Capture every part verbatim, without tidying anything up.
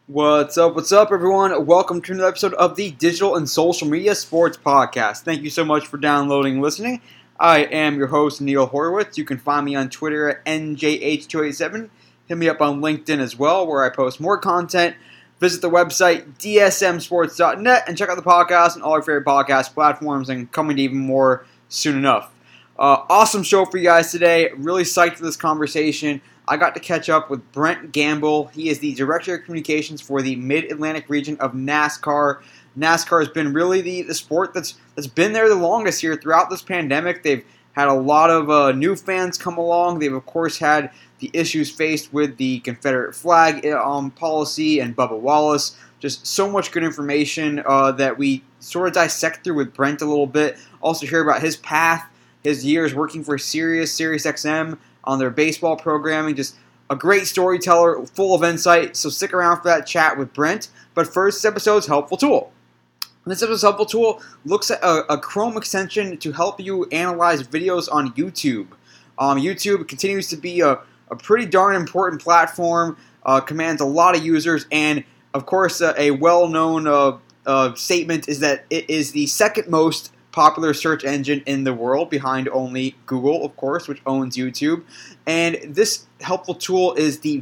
What's up, what's up, everyone? Welcome to another episode of the Digital and Social Media Sports Podcast. Thank you so much for downloading and listening. I am your host, Neil Horowitz. You can find me on Twitter at N J H two eight seven. Hit me up on LinkedIn as well, where I post more content. Visit the website, D S M sports dot net, and check out the podcast on all your favorite podcast platforms, and coming to even more soon enough. Uh, awesome show for you guys today. Really psyched for this conversation. I got to catch up with Brent Gamble. He is the Director of Communications for the Mid-Atlantic region of NASCAR. NASCAR has been really the, the sport that's that's been there the longest here throughout this pandemic. They've had a lot of uh, new fans come along. They've, of course, had the issues faced with the Confederate flag um, policy and Bubba Wallace. Just so much good information uh, that we sort of dissect through with Brent a little bit. Also hear about his path, his years working for Sirius, Sirius X M, on their baseball programming. Just a great storyteller, full of insight. So stick around for that chat with Brent. But first, this episode's helpful tool. This episode's helpful tool looks at a, a Chrome extension to help you analyze videos on YouTube. Um, YouTube continues to be a, a pretty darn important platform, uh, commands a lot of users, and of course, uh, a well-known uh, uh, statement is that it is the second most popular search engine in the world, behind only Google, of course, which owns YouTube. And this helpful tool is the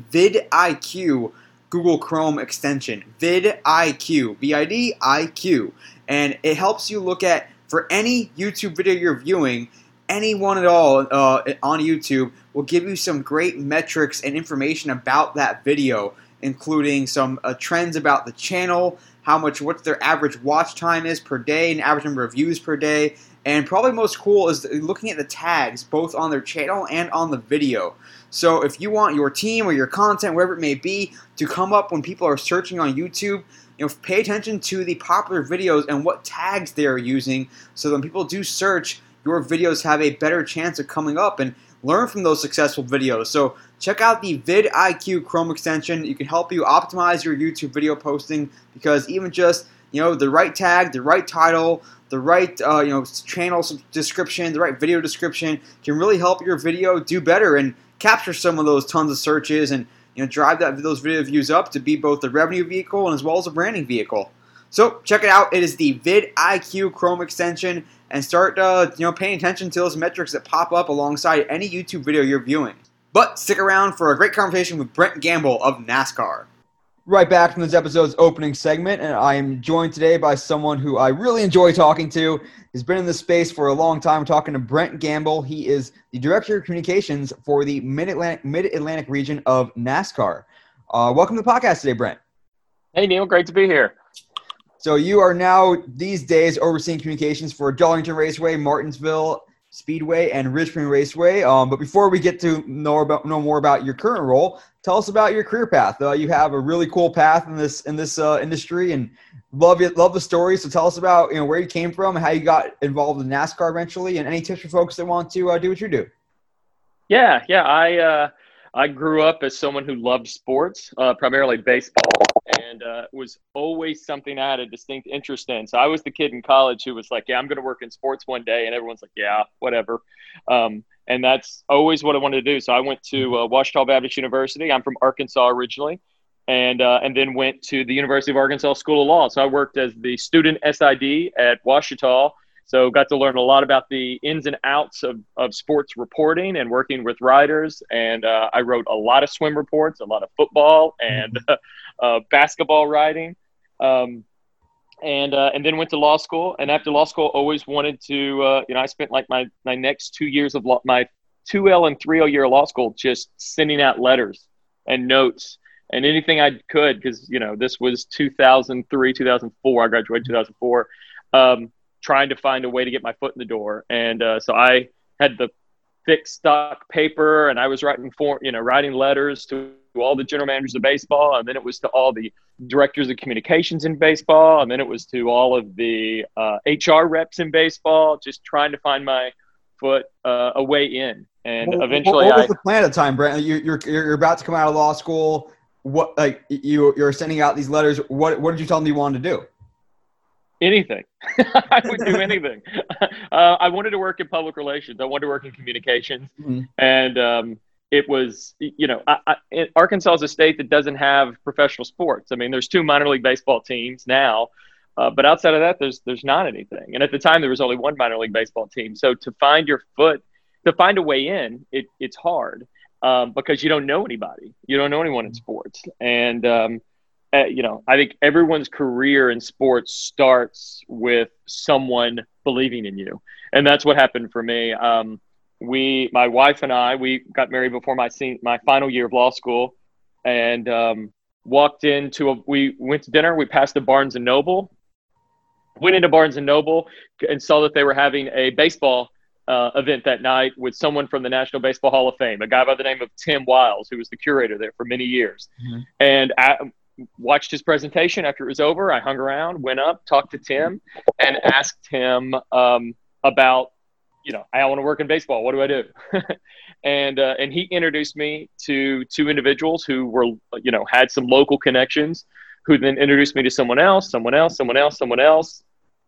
vidIQ Google Chrome extension. vidIQ, V I D I Q. And it helps you look at, for any YouTube video you're viewing, anyone at all uh, on YouTube will give you some great metrics and information about that video, including some uh, trends about the channel, how much, what their average watch time is per day, and average number of views per day. And probably most cool is looking at the tags, both on their channel and on the video. So if you want your team or your content, wherever it may be, to come up when people are searching on YouTube, you know, pay attention to the popular videos and what tags they are using, so that when people do search, your videos have a better chance of coming up, and learn from those successful videos. So check out the vidIQ Chrome extension. It can help you optimize your YouTube video posting, because even just, you know, the right tag, the right title, the right uh, you know channel description, the right video description can really help your video do better and capture some of those tons of searches, and you know drive that those video views up to be both a revenue vehicle and as well as a branding vehicle. So check it out. It is the vidIQ Chrome extension, and start uh, you know paying attention to those metrics that pop up alongside any YouTube video you're viewing. But stick around for a great conversation with Brent Gamble of NASCAR. Right back from this episode's opening segment, and I am joined today by someone who I really enjoy talking to. He's been in this space for a long time. We're talking to Brent Gamble. He is the Director of Communications for the Mid-Atlantic, Mid-Atlantic region of NASCAR. Uh, welcome to the podcast today, Brent. Hey, Neil. Great to be here. So you are now, these days, overseeing communications for Darlington Raceway, Martinsville Speedway, and Richmond Raceway. Um, but before we get to know about know more about your current role, tell us about your career path. Uh, you have a really cool path in this in this uh, industry, and love it, love the story. So tell us about you know where you came from, how you got involved in NASCAR eventually, and any tips for folks that want to uh, do what you do. Yeah, yeah. I uh, I grew up as someone who loved sports, uh, primarily baseball, and uh, it was always something I had a distinct interest in. So I was the kid in college who was like, yeah, I'm going to work in sports one day. And everyone's like, yeah, whatever. Um, and that's always what I wanted to do. So I went to uh, Ouachita Baptist University. I'm from Arkansas originally, and uh, and then went to the University of Arkansas School of Law. So I worked as the student S I D at Ouachita. So got to learn a lot about the ins and outs of, of sports reporting and working with writers. And uh, I wrote a lot of swim reports, a lot of football and uh, uh, basketball writing. Um, and uh, and then went to law school. And after law school, always wanted to, uh, you know, I spent like my, my next two years of law, my two L and three L year of law school just sending out letters and notes and anything I could, because, you know, this was two thousand three, two thousand four. I graduated two thousand four. Um, trying to find a way to get my foot in the door. And uh, so I had the thick stock paper, and I was writing for, you know, writing letters to all the general managers of baseball. And then it was to all the directors of communications in baseball. And then it was to all of the uh, H R reps in baseball, just trying to find my foot uh, a way in. And well, eventually what, what was I, the plan at the time, Brent? You, you're, you're about to come out of law school. What, like you, you're sending out these letters. What, what did you tell them you wanted to do? Anything. I would do anything. Uh, I wanted to work in public relations. I wanted to work in communications. Mm-hmm. And um, it was, you know, I, I, Arkansas is a state that doesn't have professional sports. I mean, there's two minor league baseball teams now, uh, but outside of that, there's there's not anything. And at the time, there was only one minor league baseball team. So to find your foot, to find a way in, it, it's hard um, because you don't know anybody. You don't know anyone in sports. And, um, uh, you know, I think everyone's career in sports starts with someone believing in you. And that's what happened for me. Um, We, my wife and I, we got married before my sen- my final year of law school, and um, walked into a. We went to dinner. We passed a Barnes and Noble. Went into Barnes and Noble and saw that they were having a baseball uh, event that night with someone from the National Baseball Hall of Fame, a guy by the name of Tim Wiles, who was the curator there for many years. Mm-hmm. And I watched his presentation. After it was over, I hung around, went up, talked to Tim, and asked him um, about. You know, I want to work in baseball. What do I do? and uh, and he introduced me to two individuals who were, you know, had some local connections, who then introduced me to someone else, someone else, someone else, someone else.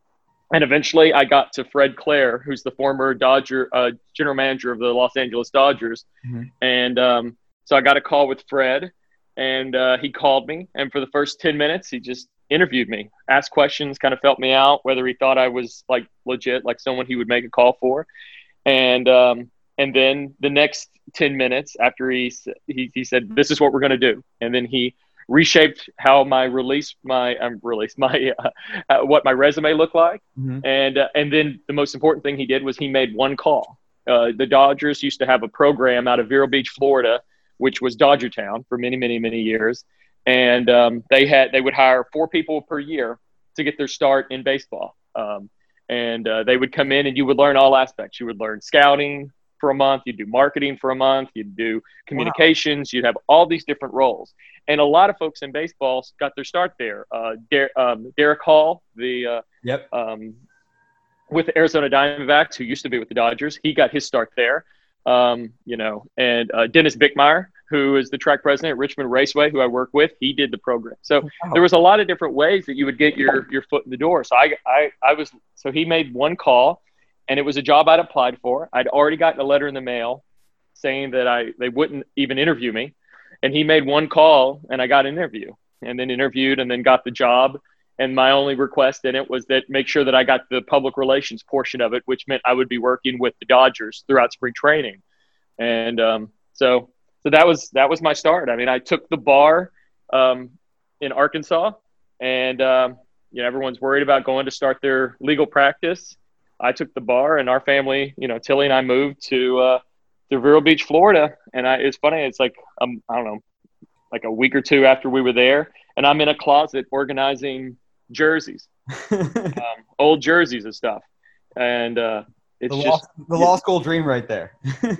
And eventually I got to Fred Clare, who's the former Dodger uh, general manager of the Los Angeles Dodgers. Mm-hmm. And um, so I got a call with Fred, and uh, he called me. And for the first ten minutes, he just interviewed me, asked questions, kind of felt me out, whether he thought I was like legit, like someone he would make a call for. And, um, and then the next ten minutes after he, he, he said, this is what we're going to do. And then he reshaped how my release, my um, release, my, uh, what my resume looked like. Mm-hmm. And, uh, and then the most important thing he did was he made one call. Uh, the Dodgers used to have a program out of Vero Beach, Florida, which was Dodger Town for many, many, many years. And um, they had they would hire four people per year to get their start in baseball. Um, and uh, they would come in and you would learn all aspects. You would learn scouting for a month. You'd do marketing for a month. You'd do communications. Wow. You'd have all these different roles. And a lot of folks in baseball got their start there. Uh, Der- um, Derek Hall, the uh, yep. um, with the Arizona Diamondbacks, who used to be with the Dodgers, he got his start there. Um, you know, and uh, Dennis Bickmeyer, who is the track president at Richmond Raceway, who I work with, he did the program. So wow. There was a lot of different ways that you would get your your foot in the door. So I, I, I was so he made one call, and it was a job I'd applied for. I'd already gotten a letter in the mail saying that I they wouldn't even interview me, and he made one call, and I got an interview, and then interviewed, and then got the job. And my only request in it was that make sure that I got the public relations portion of it, which meant I would be working with the Dodgers throughout spring training. And um, so so that was that was my start. I mean, I took the bar um, in Arkansas, and um, you know, everyone's worried about going to start their legal practice. I took the bar, and our family, you know, Tilly and I moved to uh, to Vero Beach, Florida. And I, it's funny, it's like um, I don't know, like a week or two after we were there, and I'm in a closet organizing jerseys, um, old jerseys and stuff, and uh, it's the just law, the law school dream right there.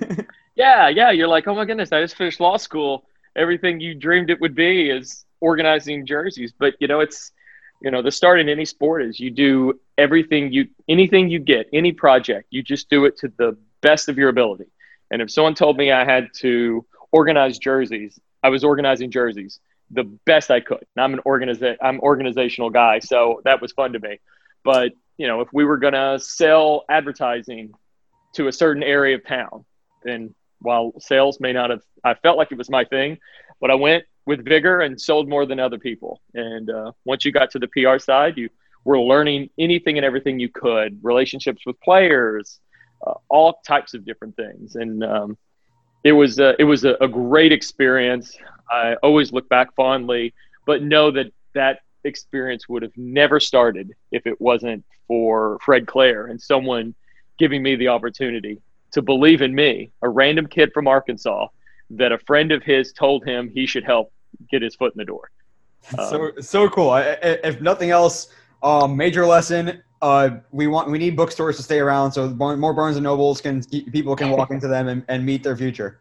yeah, yeah. You're like, oh my goodness, I just finished law school. Everything you dreamed it would be is organizing jerseys. But you know, it's you know, the start in any sport is you do everything you, anything you get, any project, you just do it to the best of your ability. And if someone told me I had to organize jerseys, I was organizing jerseys the best I could. And I'm an organiza- I'm an organizational guy, so that was fun to me. But, you know, if we were going to sell advertising to a certain area of town, then while sales may not have, I felt like it was my thing, but I went with vigor and sold more than other people. And uh, once you got to the P R side, you were learning anything and everything you could, relationships with players, uh, all types of different things. And um, it was, uh, it was a, a great experience. I always look back fondly, but know that that experience would have never started if it wasn't for Fred Clare and someone giving me the opportunity to believe in me, a random kid from Arkansas, that a friend of his told him he should help get his foot in the door. Um, so so cool. I, if nothing else, um, major lesson. Uh, we want we need bookstores to stay around, so more Barnes and Nobles can people can walk into them and, and meet their future.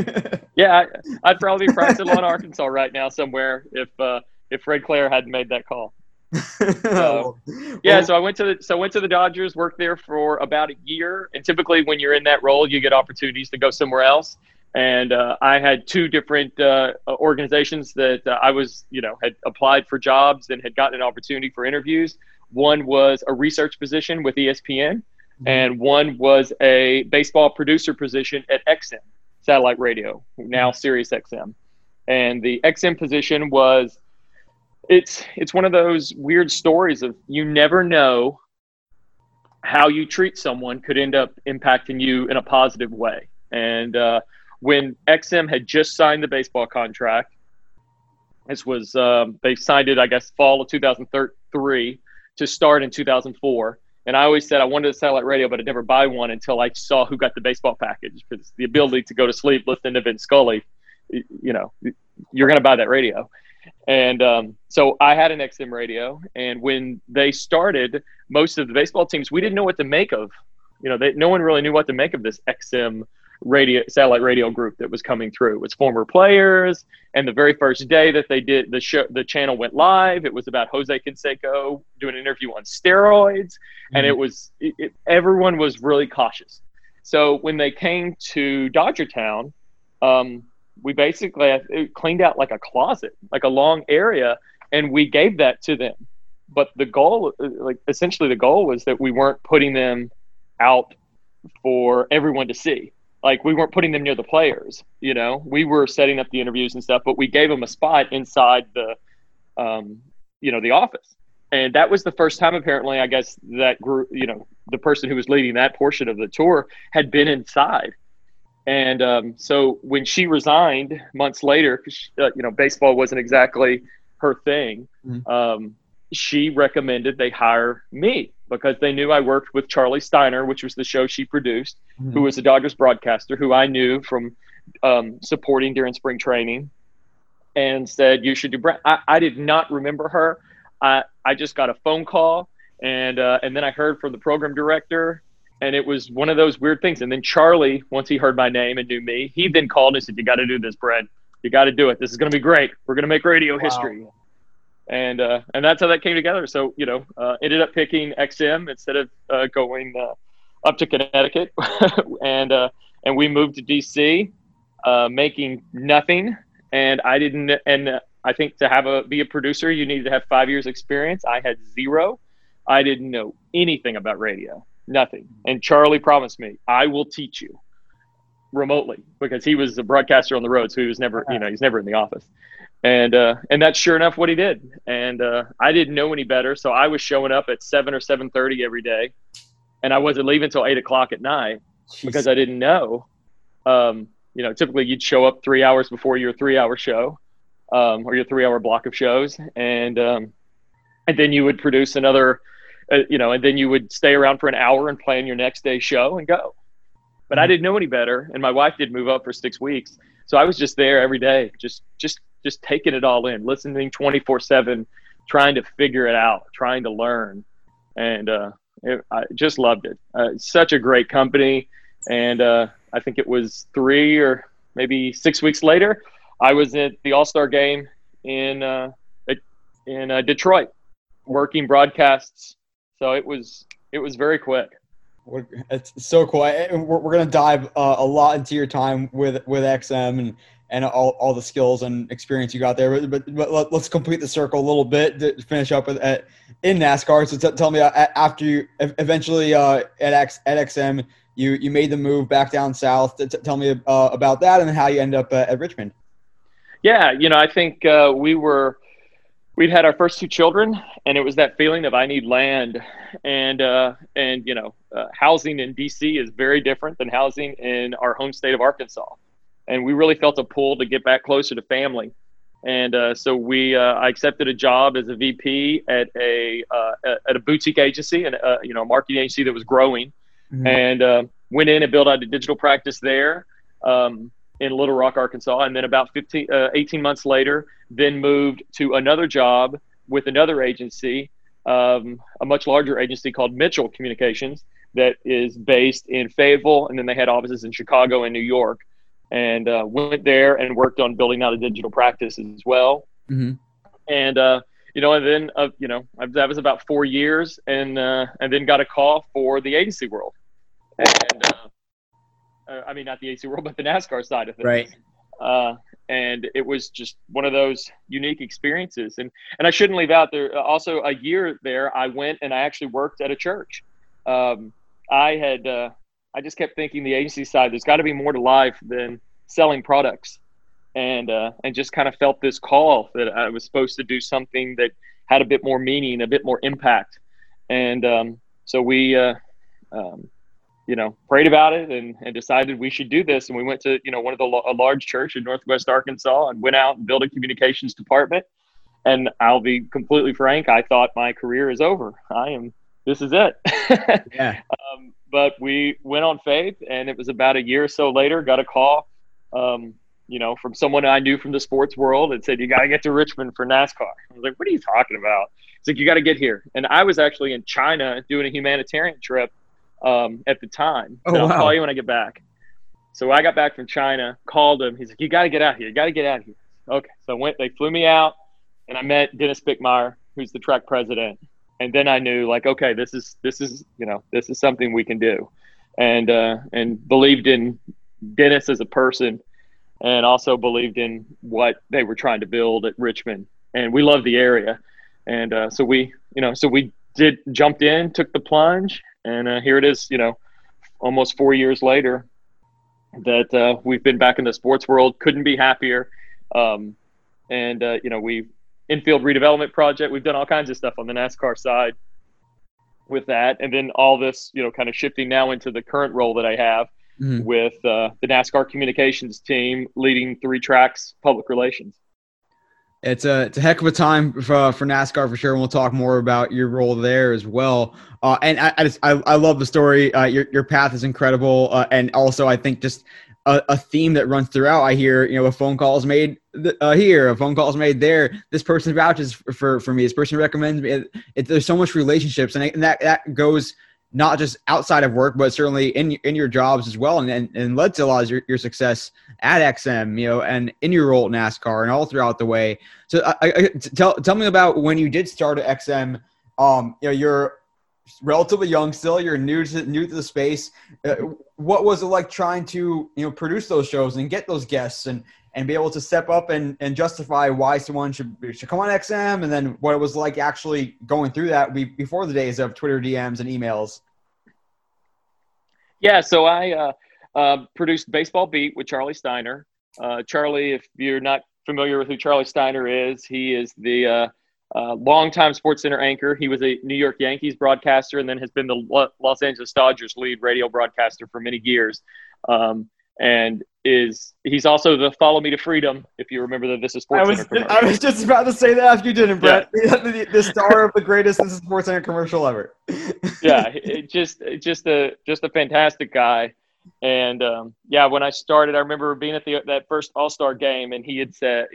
yeah, I, I'd probably be practicing law in Arkansas right now somewhere if uh, if Fred Clare hadn't made that call. So, yeah, so I went to the so I went to the Dodgers, worked there for about a year, and typically when you're in that role, you get opportunities to go somewhere else. And uh, I had two different uh, organizations that uh, I was, you know, had applied for jobs and had gotten an opportunity for interviews. One was a research position with E S P N, mm-hmm. and one was a baseball producer position at X M. satellite radio, now Sirius X M. And the X M position was, it's it's one of those weird stories of you never know how you treat someone could end up impacting you in a positive way. And uh, when X M had just signed the baseball contract, this was, um, they signed it, I guess, fall of two thousand three to start in two thousand four. And I always said I wanted a satellite radio, but I'd never buy one until I saw who got the baseball package, because the ability to go to sleep listening to Vince Scully, you know, you're going to buy that radio. And um, so I had an X M radio, and when they started, most of the baseball teams, we didn't know what to make of. You know, they, no one really knew what to make of this X M radio, satellite radio group that was coming through. It was former players, and the very first day that they did the show, the channel went live. It was about Jose Canseco doing an interview on steroids, mm-hmm. and it was it, it, everyone was really cautious. So when they came to Dodgertown, um, we basically cleaned out like a closet, like a long area, and we gave that to them. But the goal, like essentially the goal was that we weren't putting them out for everyone to see. Like we weren't putting them near the players, you know, we were setting up the interviews and stuff, but we gave them a spot inside the, um, you know, the office. And that was the first time, apparently, I guess that group, you know, the person who was leading that portion of the tour had been inside. And um, so when she resigned months later, cause, uh, you know, baseball wasn't exactly her thing. Mm-hmm. Um, she recommended they hire me because they knew I worked with Charlie Steiner, which was the show she produced, mm-hmm. who was a Dodgers broadcaster who I knew from um, supporting during spring training, and said, you should do Brent. I, I did not remember her. I, I just got a phone call, and uh, and then I heard from the program director. And it was one of those weird things. And then Charlie, once he heard my name and knew me, he then called and said, you got to do this, Brent. You got to do it. This is going to be great. We're going to make radio wow. history. And uh, and that's how that came together. So, you know, uh, ended up picking X M instead of uh, going uh, up to Connecticut. and uh, and we moved to D C, uh, making nothing. And I didn't – and uh, I think to have a be a producer, you needed to have five years experience. I had zero. I didn't know anything about radio. Nothing. And Charlie promised me, I will teach you remotely, because he was a broadcaster on the road. So he was never, you know, he's never in the office. And, uh, and that's sure enough what he did. And, uh, I didn't know any better. So I was showing up at seven or seven thirty every day, and I wasn't leaving until eight o'clock at night. Jeez. Because I didn't know, um, you know, typically you'd show up three hours before your three hour show, um, or your three hour block of shows. And, um, and then you would produce another, Uh, you know, and then you would stay around for an hour and plan your next day's show and go. But I didn't know any better, and my wife did move up for six weeks, so I was just there every day, just just just taking it all in, listening twenty-four seven, trying to figure it out, trying to learn, and uh, it, I just loved it. Uh, such a great company, and uh, I think it was three or maybe six weeks later, I was at the All-Star game in uh, in uh, Detroit, working broadcasts. So it was it was very quick. It's so cool. We're, we're going to dive uh, a lot into your time with with X M and, and all, all the skills and experience you got there. But, but, but let's complete the circle a little bit to finish up with at, in NASCAR. So t- tell me, uh, after you eventually uh, at X at X M, you you made the move back down south. T- tell me uh, about that and how you end up uh, at Richmond. Yeah, you know, I think uh, we were. We'd had our first two children, and it was that feeling of I need land, and uh, and you know, uh, housing in D C is very different than housing in our home state of Arkansas, and we really felt a pull to get back closer to family, and uh, so we uh, I accepted a job as a V P at a uh, at a boutique agency and uh, you know, a marketing agency that was growing, mm-hmm. and uh, went in and built out a digital practice there. Um, in Little Rock, Arkansas. And then about fifteen, uh, eighteen months later, then moved to another job with another agency, um, a much larger agency called Mitchell Communications that is based in Fayetteville. And then they had offices in Chicago and New York, and uh, went there and worked on building out a digital practice as well. Mm-hmm. And, uh, you know, and then, uh, you know, that was about four years and, uh, and then got a call for the agency world. And, uh, Uh, I mean, not the A C world, but the NASCAR side of things. Right. Uh, and it was just one of those unique experiences. And and I shouldn't leave out there. Also, a year there, I went and I actually worked at a church. Um, I had, uh, I just kept thinking the agency side, there's got to be more to life than selling products, and uh, and just kind of felt this call that I was supposed to do something that had a bit more meaning, a bit more impact. And um, so we, uh, um, you know, prayed about it and, and decided we should do this. And we went to, you know, one of the a large church in Northwest Arkansas and went out and built a communications department. And I'll be completely frank, I thought my career is over. I am, this is it. Yeah. um, but we went on faith, and it was about a year or so later, got a call, um, you know, from someone I knew from the sports world that said, you got to get to Richmond for NASCAR. I was like, what are you talking about? It's like, you got to get here. And I was actually in China doing a humanitarian trip um, at the time. Oh, and I'll wow. call you when I get back. So I got back from China, called him. He's like, you got to get out here. You got to get out here. Okay. So I went, they flew me out, and I met Dennis Bickmeyer, who's the track president. And then I knew, like, okay, this is, this is, you know, this is something we can do. And, uh, and believed in Dennis as a person, and also believed in what they were trying to build at Richmond. And we love the area. And uh, so we, you know, so we did, jumped in, took the plunge, and uh, here it is, you know, almost four years later that uh, we've been back in the sports world. Couldn't be happier. Um, and, uh, you know, we've infield redevelopment project. We've done all kinds of stuff on the NASCAR side with that. And then all this, you know, kind of shifting now into the current role that I have mm-hmm. with uh, the NASCAR communications team, leading Three Tracks public relations. It's a, it's a heck of a time for, for NASCAR for sure. And we'll talk more about your role there as well. Uh, and I, I just, I, I love the story. Uh, your, your path is incredible. Uh, and also I think just a, a theme that runs throughout. I hear, you know, a phone call is made uh, here, a phone call is made there. This person vouches for, for, for me. This person recommends me. It, it, there's so much relationships, and, it, and that, that goes not just outside of work, but certainly in in your jobs as well, and and, and led to a lot of your, your success at X M, you know, and in your role at NASCAR and all throughout the way. So I, I, tell tell me about when you did start at X M. Um, you know, you're relatively young still. You're new to new to the space. Uh, what was it like trying to you know produce those shows and get those guests and and be able to step up and, and justify why someone should should come on X M, and then what it was like actually going through that before the days of Twitter D Ms and emails? Yeah, so I uh, uh, produced Baseball Beat with Charlie Steiner. Uh, Charlie, if you're not familiar with who Charlie Steiner is, he is the uh, uh, longtime SportsCenter anchor. He was a New York Yankees broadcaster, and then has been the Los Angeles Dodgers lead radio broadcaster for many years. Um, and is he's also the Follow Me to Freedom, if you remember the This Is SportsCenter I was, commercial. I was just about to say that if you didn't, Brett. Yeah. the, the star of the greatest This Is SportsCenter commercial ever. yeah, it just just a just a fantastic guy. And um, yeah, when I started, I remember being at the that first All-Star game, and he had said,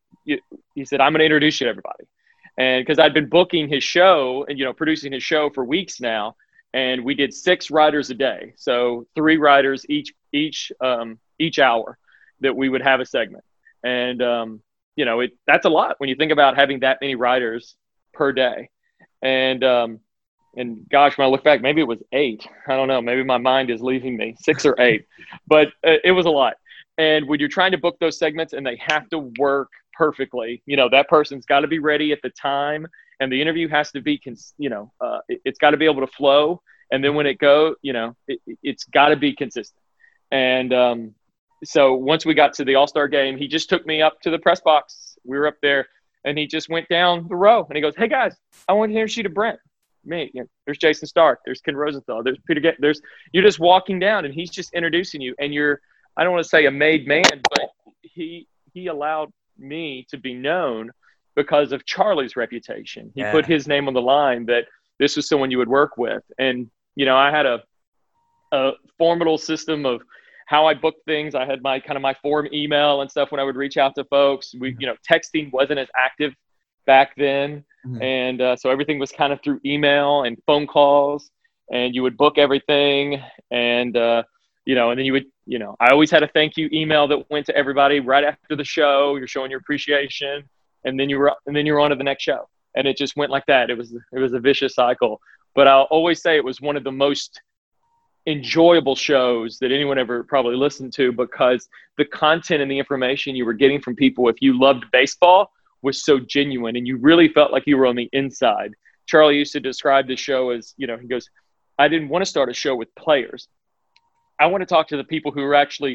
he said, "I'm going to introduce you to everybody," and because I'd been booking his show and you know producing his show for weeks now. And we did six riders a day, so three riders each each um, each hour that we would have a segment. And um, you know, it that's a lot when you think about having that many riders per day. And um, and gosh, when I look back, maybe it was eight. I don't know. Maybe my mind is leaving me, six or eight. But uh, it was a lot. And when you're trying to book those segments and they have to work perfectly, you know, that person's got to be ready at the time. And the interview has to be, you know, uh, it, it's got to be able to flow. And then when it go, you know, it, it's got to be consistent. And um, so once we got to the All-Star game, he just took me up to the press box. We were up there, and he just went down the row. And he goes, "Hey, guys, I want to introduce you to Brent. Me, you know, there's Jason Stark. There's Ken Rosenthal. There's Peter Get. There's you're just walking down, and he's just introducing you. And you're, I don't want to say a made man, but he he allowed me to be known because of Charlie's reputation. He yeah. put his name on the line that this was someone you would work with. And, you know, I had a, a formidable system of how I booked things. I had my kind of my form email and stuff when I would reach out to folks. We, you know, texting wasn't as active back then. Mm-hmm. And uh, so everything was kind of through email and phone calls, and you would book everything. And, uh, you know, and then you would, you know, I always had a thank you email that went to everybody right after the show. You're showing your appreciation. And then you were, and then you were on to the next show, and it just went like that. It was, it was a vicious cycle. But I'll always say it was one of the most enjoyable shows that anyone ever probably listened to, because the content and the information you were getting from people, if you loved baseball, was so genuine, and you really felt like you were on the inside. Charlie used to describe the show as, you know, he goes, "I didn't want to start a show with players. I want to talk to the people who are actually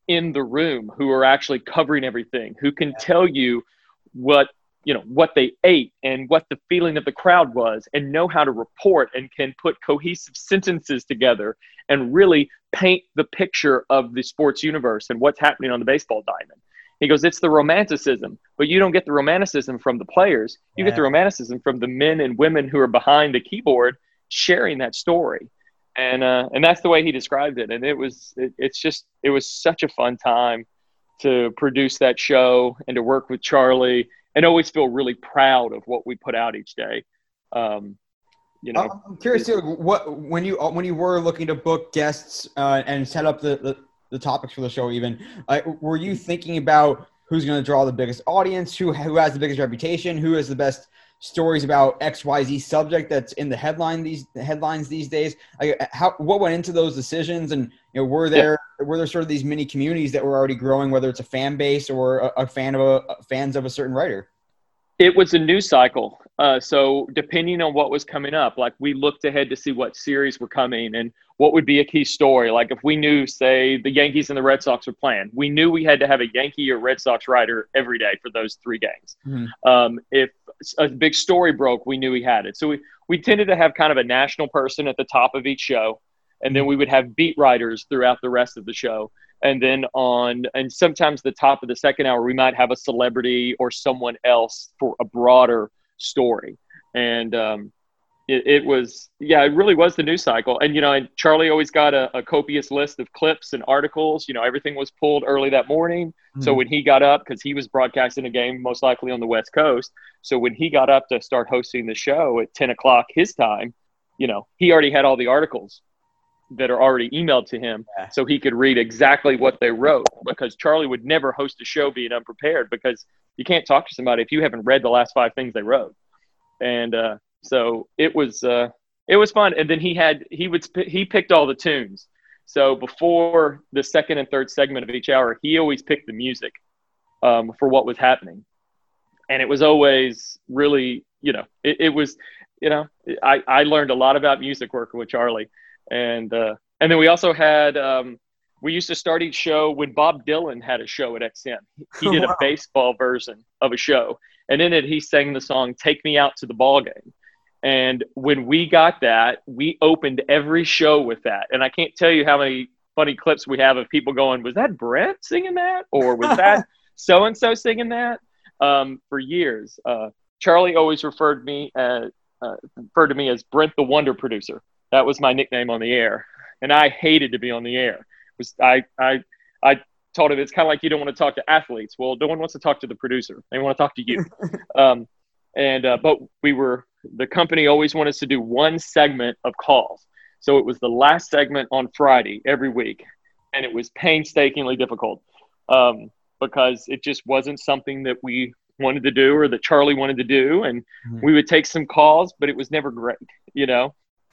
in the room who are actually covering everything, who can tell you what, you know, what they ate and what the feeling of the crowd was, and know how to report and can put cohesive sentences together and really paint the picture of the sports universe and what's happening on the baseball diamond. He goes, it's the romanticism, but you don't get the romanticism from the players. You Yeah. get the romanticism from the men and women who are behind the keyboard sharing that story. And uh, and that's the way he described it. And it was, it, it's just, it was such a fun time to produce that show and to work with Charlie, and always feel really proud of what we put out each day. Um, you know, I'm curious too, what when you when you were looking to book guests uh, and set up the, the, the topics for the show, even uh, were you thinking about who's going to draw the biggest audience, who who has the biggest reputation, who has the best stories about X Y Z subject that's in the headline these headlines these days? Like, how what went into those decisions, and you know, were there yeah. were there sort of these mini communities that were already growing, whether it's a fan base or a, a fan of a fans of a certain writer? It was a news cycle. Uh, so depending on what was coming up, like we looked ahead to see what series were coming and what would be a key story. Like if we knew, say, the Yankees and the Red Sox were playing, we knew we had to have a Yankee or Red Sox writer every day for those three games. Mm-hmm. Um, if a big story broke, we knew we had it. So we, we tended to have kind of a national person at the top of each show, and then we would have beat writers throughout the rest of the show. And then on, and sometimes the top of the second hour, we might have a celebrity or someone else for a broader story. And um, it, it was, yeah, it really was the news cycle. And, you know, and Charlie always got a, a copious list of clips and articles. You know, everything was pulled early that morning. Mm-hmm. So when he got up, because he was broadcasting a game most likely on the West Coast. So when he got up to start hosting the show at ten o'clock his time, you know, he already had all the articles that are already emailed to him, yeah. so he could read exactly what they wrote, because Charlie would never host a show being unprepared, because you can't talk to somebody if you haven't read the last five things they wrote. And uh, so it was, uh, it was fun. And then he had, he would, he picked all the tunes. So before the second and third segment of each hour, he always picked the music um, for what was happening. And it was always really, you know, it, it was, you know, I, I learned a lot about music working with Charlie. And uh, and then we also had um, we used to start each show when Bob Dylan had a show at X M. He did wow. a baseball version of a show, and in it he sang the song "Take Me Out to the Ball Game." And when we got that, we opened every show with that. And I can't tell you how many funny clips we have of people going, "Was that Brett singing that?" or "Was that so and so singing that?" Um, for years, uh, Charlie always referred me as, uh, referred to me as Brent the Wonder Producer. That was my nickname on the air, and I hated to be on the air. It was I I I told him it's kind of like you don't want to talk to athletes. Well, no one wants to talk to the producer; they want to talk to you. um, and uh, but we were the company always wanted us to do one segment of calls, so it was the last segment on Friday every week, and it was painstakingly difficult um, because it just wasn't something that we wanted to do or that Charlie wanted to do, and mm-hmm. we would take some calls, but it was never great, you know.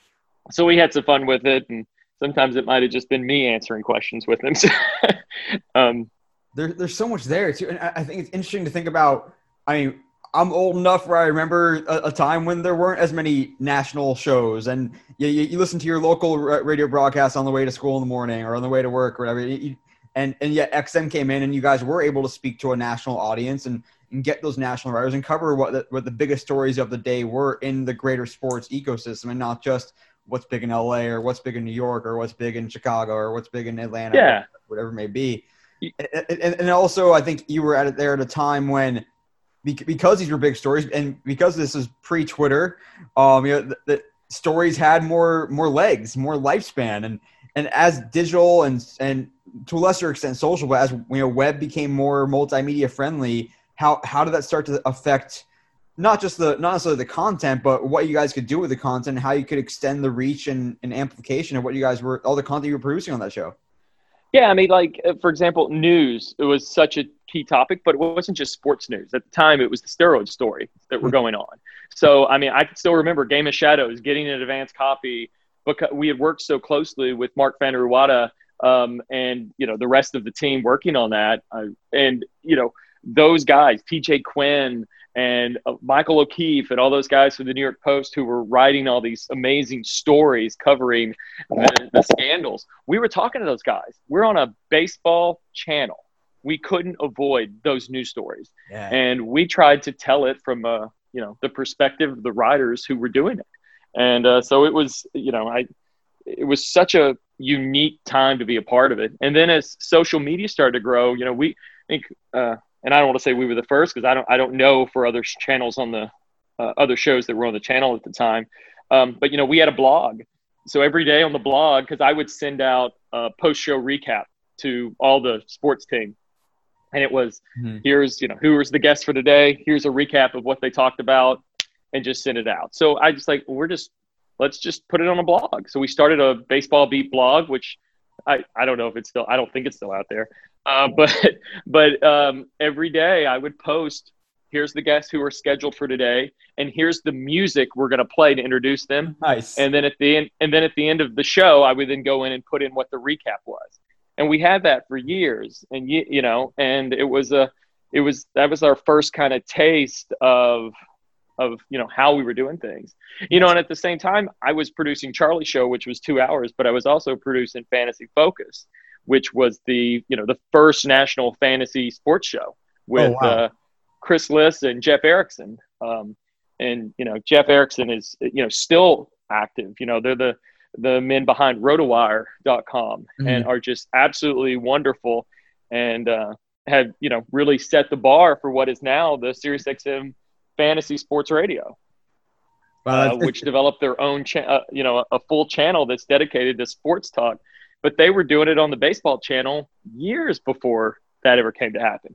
So we had some fun with it, and sometimes it might have just been me answering questions with him. um, there, there's so much there, too. And I think it's interesting to think about. I mean, I'm old enough where I remember a, a time when there weren't as many national shows, and you, you, you listen to your local radio broadcast on the way to school in the morning or on the way to work or whatever. You, and, and yet X M came in, and you guys were able to speak to a national audience and, and get those national writers and cover what the, what the biggest stories of the day were in the greater sports ecosystem, and not just what's big in L A or what's big in New York or what's big in Chicago or what's big in Atlanta, yeah. or whatever it may be. And, and, and also, I think you were at it there at a time when, because these were big stories and because this is pre-Twitter, um, you know, the, the stories had more more legs, more lifespan, and and as digital and and to a lesser extent social, but as you know, web became more multimedia friendly, how how did that start to affect not just the, not necessarily the content, but what you guys could do with the content, how you could extend the reach and, and amplification of what you guys were, all the content you were producing on that show? Yeah. I mean, like, for example, news, it was such a key topic, but it wasn't just sports news. At the time, it was the steroid story that were going on. So, I mean, I can still remember Game of Shadows, getting an advance copy, because we had worked so closely with Mark Vanderuwada um, and, you know, the rest of the team working on that. Uh, and, you know, those guys, T J Quinn and uh, Michael O'Keefe and all those guys from the New York Post who were writing all these amazing stories covering the, the scandals. We were talking to those guys. We're on a baseball channel. We couldn't avoid those news stories. Yeah. And we tried to tell it from, uh, you know, the perspective of the writers who were doing it. And uh, so it was, you know, I, it was such a unique time to be a part of it. And then as social media started to grow, you know, we I think, uh, and I don't want to say we were the first because I don't, I don't know for other channels on the uh, other shows that were on the channel at the time. Um, but, you know, we had a blog. So every day on the blog, because I would send out a post-show recap to all the sports team. And it was, mm-hmm. here's, you know, who was the guest for today? Here's a recap of what they talked about, and just send it out. So I just like, we're just, let's just put it on a blog. So we started a Baseball Beat blog, which I, I don't know if it's still, I don't think it's still out there. Uh, but, but um, every day I would post, here's the guests who are scheduled for today, and here's the music we're going to play to introduce them. Nice. And then at the end, and then at the end of the show, I would then go in and put in what the recap was. And we had that for years, and you, you know, and it was a, it was, that was our first kind of taste of, of, you know, how we were doing things, you know, and at the same time I was producing Charlie Show, which was two hours, but I was also producing Fantasy Focus, which was the, you know, the first national fantasy sports show with, oh, wow. uh, Chris Liss and Jeff Erickson. Um, and, you know, Jeff Erickson is, you know, still active, you know, they're the, the men behind rotowire dot com mm-hmm. and are just absolutely wonderful, and uh, have, you know, really set the bar for what is now the SiriusXM Fantasy Sports Radio, wow, uh, which developed their own, cha- uh, you know, a full channel that's dedicated to sports talk. But they were doing it on the baseball channel years before that ever came to happen.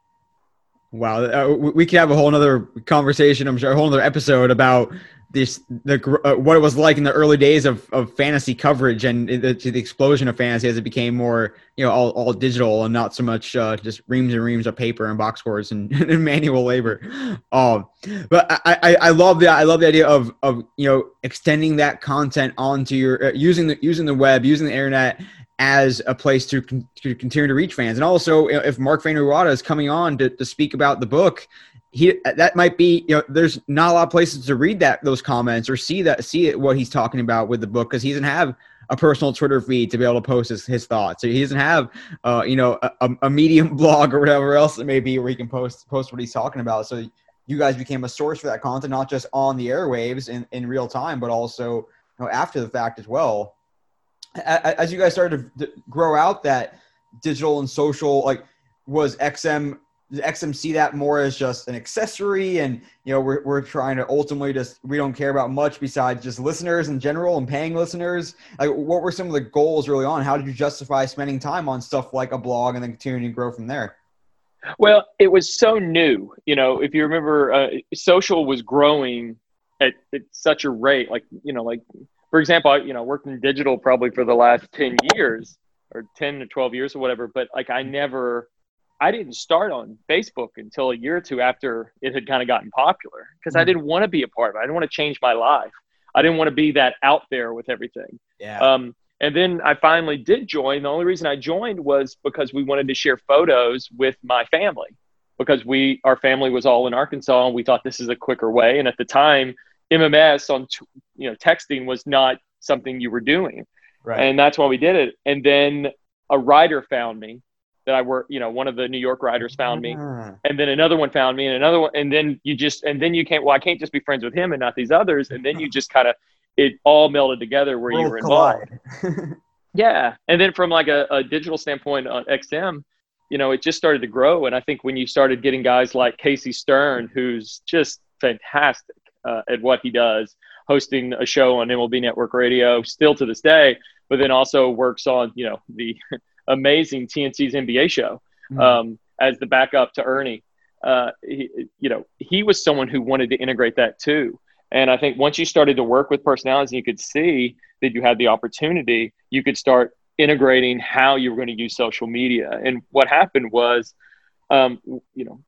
Wow, uh, we could have a whole other conversation, I'm sure, a whole other episode about this, the uh, what it was like in the early days of, of fantasy coverage, and the, the explosion of fantasy as it became more, you know, all, all digital and not so much uh, just reams and reams of paper and box scores and, and manual labor. Um, but I, I, I love the I love the idea of of you know extending that content onto your uh, using the using the web, using the internet as a place to, con- to continue to reach fans. And also, if Mark Fainaru-Wada is coming on to, to speak about the book, he that might be, you know, there's not a lot of places to read that those comments or see that see it, what he's talking about with the book, because he doesn't have a personal Twitter feed to be able to post his, his thoughts. So he doesn't have, uh, you know, a, a Medium blog or whatever else it may be where he can post post what he's talking about. So you guys became a source for that content, not just on the airwaves in, in real time, but also, you know, after the fact as well. As you guys started to grow out that digital and social, like, was X M, did X M see that more as just an accessory? And, you know, we're, we're trying to ultimately just, we don't care about much besides just listeners in general and paying listeners. Like, what were some of the goals early on? How did you justify spending time on stuff like a blog and then continuing to grow from there? Well, it was so new. You know, if you remember, uh, social was growing at, at such a rate, like, you know, like, for example, I, you know, worked in digital probably for the last ten years or ten to twelve years or whatever. But like, I never, I didn't start on Facebook until a year or two after it had kind of gotten popular, because mm-hmm. I didn't want to be a part of it. I didn't want to change my life. I didn't want to be that out there with everything. Yeah. Um, and then I finally did join. The only reason I joined was because we wanted to share photos with my family, because we, our family was all in Arkansas, and we thought this is a quicker way. And at the time, M M S on, you know, texting was not something you were doing. Right. And that's why we did it. And then a writer found me that I work, you know, one of the New York writers found me, uh. and then another one found me, and another one. And then you just, and then you can't, well, I can't just be friends with him and not these others. And then you just kind of, it all melded together where World you were involved. collide. Yeah. And then from like a, a digital standpoint on X M, you know, it just started to grow. And I think when you started getting guys like Casey Stern, who's just fantastic Uh, at what he does, hosting a show on M L B Network Radio still to this day, but then also works on, you know, the amazing T N C's N B A show um, mm. as the backup to Ernie. Uh, he, you know, he was someone who wanted to integrate that too. And I think once you started to work with personalities and you could see that you had the opportunity, you could start integrating how you were going to use social media. And what happened was, um, you know,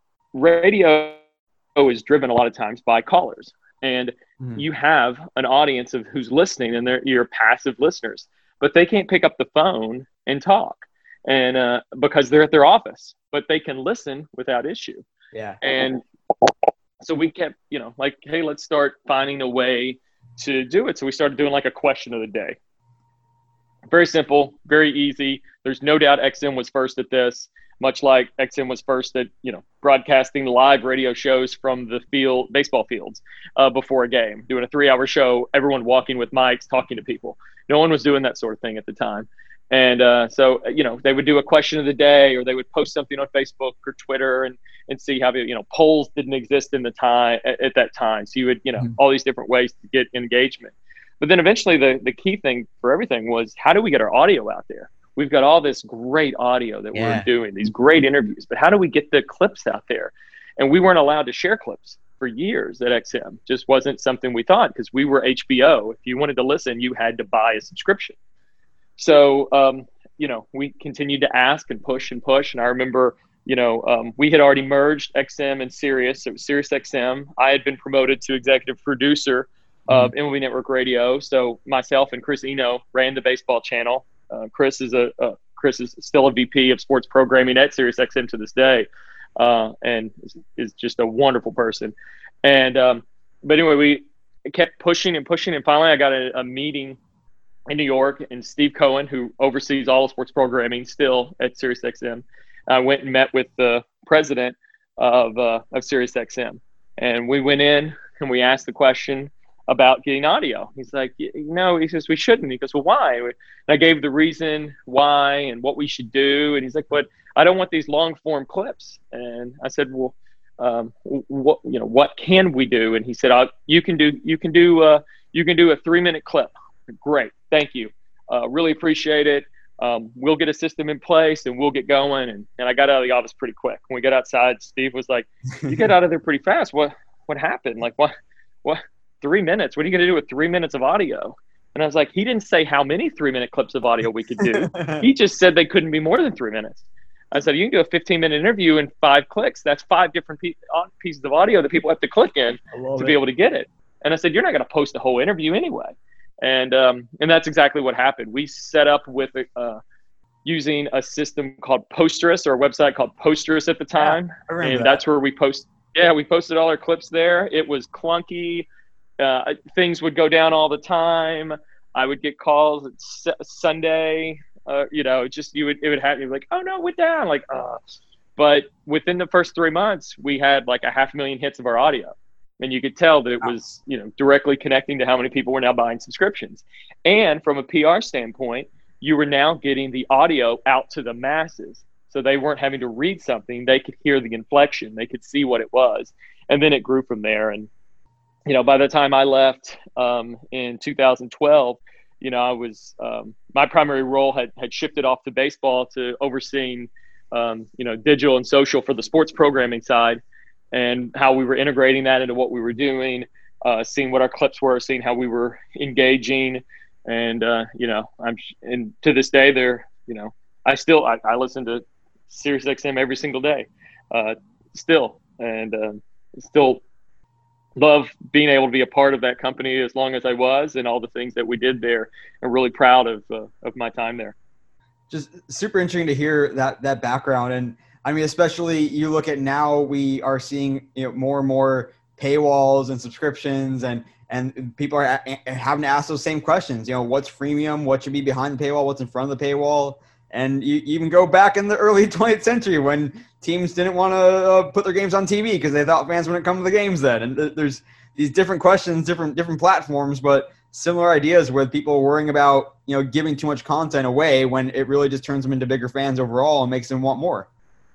radio is driven a lot of times by callers. And mm. you have an audience of who's listening, and they're your passive listeners, but they can't pick up the phone and talk, and uh, because they're at their office, but they can listen without issue. Yeah. And So we kept, you know, like, hey, let's start finding a way to do it. So we started doing like a question of the day. Very simple, very easy. There's no doubt X M was first at this, much like X M was first at, you know, broadcasting live radio shows from the field, baseball fields, uh, before a game, doing a three-hour show, everyone walking with mics, talking to people. No one was doing that sort of thing at the time. And uh, so, you know, they would do a question of the day, or they would post something on Facebook or Twitter and and see how, you know, polls didn't exist in the time at, at that time. So you would, you know, mm-hmm. all these different ways to get engagement. But then eventually the, the key thing for everything was, how do we get our audio out there? We've got all this great audio that yeah. we're doing, these great interviews, but how do we get the clips out there? And we weren't allowed to share clips for years at X M. Just wasn't something we thought, because we were H B O. If you wanted to listen, you had to buy a subscription. So, um, you know, we continued to ask and push and push. And I remember, you know, um, we had already merged X M and Sirius. It was Sirius X M. I had been promoted to executive producer of M L B Network Radio. So myself and Chris Eno ran the baseball channel. Uh, Chris is a uh, Chris is still a V P of sports programming at Sirius X M to this day, uh, and is, is just a wonderful person. And um, but anyway, we kept pushing and pushing, and finally I got a, a meeting in New York, and Steve Cohen, who oversees all of sports programming still at Sirius X M, I went and met with the president of uh, of Sirius X M, and we went in and we asked the question about getting audio. He's like, no, he says, we shouldn't. He goes, well, why? And I gave the reason why and what we should do. And he's like, but I don't want these long form clips. And I said, well, um, what, you know, what can we do? And he said, I'll, you can do, you can do, uh, you can do a three minute clip. Great. Thank you. Uh, really appreciate it. Um, we'll get a system in place and we'll get going. And, and I got out of the office pretty quick. When we got outside, Steve was like, you get out of there pretty fast. What, what happened? Like, what, what, Three minutes? What are you going to do with three minutes of audio? And I was like, he didn't say how many three-minute clips of audio we could do. He just said they couldn't be more than three minutes. I said, you can do a fifteen-minute interview in five clicks. That's five different pe- pieces of audio that people have to click in to it. be able to get it. And I said, you're not going to post a whole interview anyway. And um, and that's exactly what happened. We set up with uh, using a system called Posterous, or a website called Posterous at the time. Yeah, and that. that's where we post. Yeah, we posted all our clips there. It was clunky. Uh, things would go down all the time. I would get calls at S- Sunday. Uh, you know, just you would it would happen. You'd be like, oh no, we're down. Like, uh. But within the first three months, we had like a half million hits of our audio, and you could tell that it was, you know, directly connecting to how many people were now buying subscriptions. And from a P R standpoint, you were now getting the audio out to the masses, so they weren't having to read something. They could hear the inflection. They could see what it was, and then it grew from there. And you know, by the time I left um, in two thousand twelve, you know, I was um, my primary role had, had shifted off to baseball to overseeing, um, you know, digital and social for the sports programming side, and how we were integrating that into what we were doing, uh, seeing what our clips were, seeing how we were engaging, and uh, you know, I'm and to this day, they're, you know, I still I, I listen to Sirius X M every single day, uh, still, and uh, still. Love being able to be a part of that company as long as I was, and all the things that we did there. I'm really proud of uh, of my time there. Just super interesting to hear that that background. And I mean, especially you look at now, we are seeing, you know, more and more paywalls and subscriptions, and and people are a- having to ask those same questions. You know, what's freemium? What should be behind the paywall? What's in front of the paywall? And you even go back in the early twentieth century when teams didn't want to uh, put their games on T V because they thought fans wouldn't come to the games then. And th- there's these different questions, different different platforms, but similar ideas with people worrying about, you know, giving too much content away when it really just turns them into bigger fans overall and makes them want more.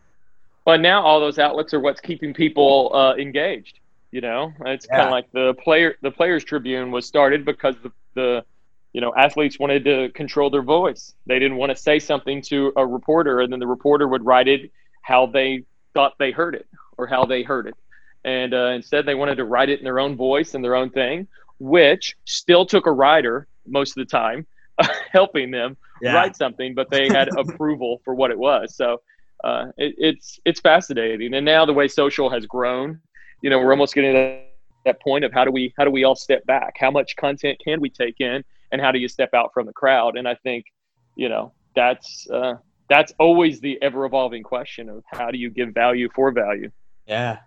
But now all those outlets are what's keeping people uh, engaged. You know, it's yeah. kind of like the player the Players Tribune was started because the the you know, athletes wanted to control their voice. They didn't want to say something to a reporter, and then the reporter would write it how they thought they heard it or how they heard it. And uh, instead, they wanted to write it in their own voice and their own thing, which still took a writer most of the time helping them yeah. write something, but they had approval for what it was. So uh, it, it's it's fascinating. And now the way social has grown, you know, we're almost getting to that point of how do we how do we all step back? How much content can we take in? And how do you step out from the crowd? And I think, you know, that's uh, that's always the ever-evolving question of how do you give value for value? Yeah.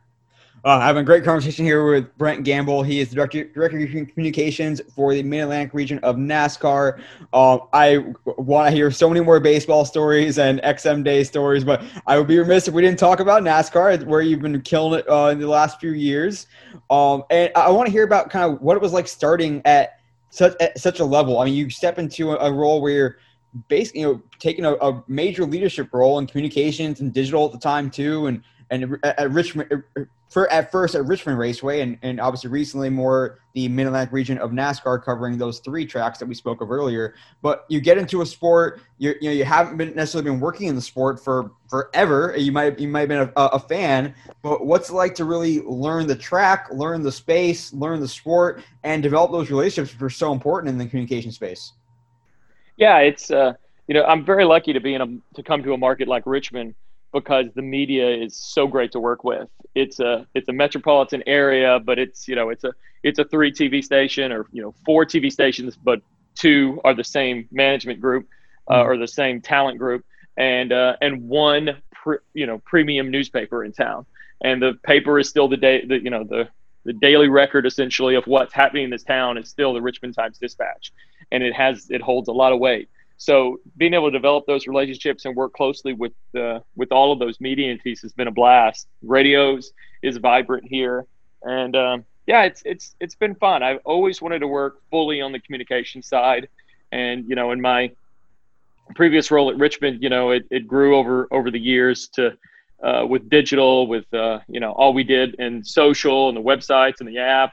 uh, having a great conversation here with Brent Gamble. He is the director, director of communications for the Mid-Atlantic region of NASCAR. Um, I want to hear so many more baseball stories and X M Day stories, but I would be remiss if we didn't talk about NASCAR, where you've been killing it uh, in the last few years. Um, and I want to hear about kind of what it was like starting at such at such a level. I mean, you step into a, a role where you're basically, you know, taking a, a major leadership role in communications and digital at the time too, and and at, at Richmond, for at first at Richmond Raceway, and, and obviously recently more the Mid-Atlantic region of NASCAR, covering those three tracks that we spoke of earlier. But you get into a sport, you you know, you haven't been necessarily been working in the sport for forever. You might you might have been a, a fan, but what's it like to really learn the track, learn the space, learn the sport, and develop those relationships, which are so important in the communication space? Yeah, it's uh, you know, I'm very lucky to be in a to come to a market like Richmond, because the media is so great to work with. It's a it's a metropolitan area, but it's you know it's a it's a three T V station, or you know four T V stations, but two are the same management group uh, or the same talent group, and uh, and one pre, you know premium newspaper in town, and the paper is still the day the you know the the daily record essentially of what's happening in this town is still the Richmond Times-Dispatch, and it has it holds a lot of weight. So being able to develop those relationships and work closely with uh, with all of those media entities has been a blast. Radios is vibrant here, and um, yeah, it's it's it's been fun. I've always wanted to work fully on the communication side, and you know, in my previous role at Richmond, you know, it, it grew over over the years to uh, with digital, with uh, you know, all we did in social and the websites and the app,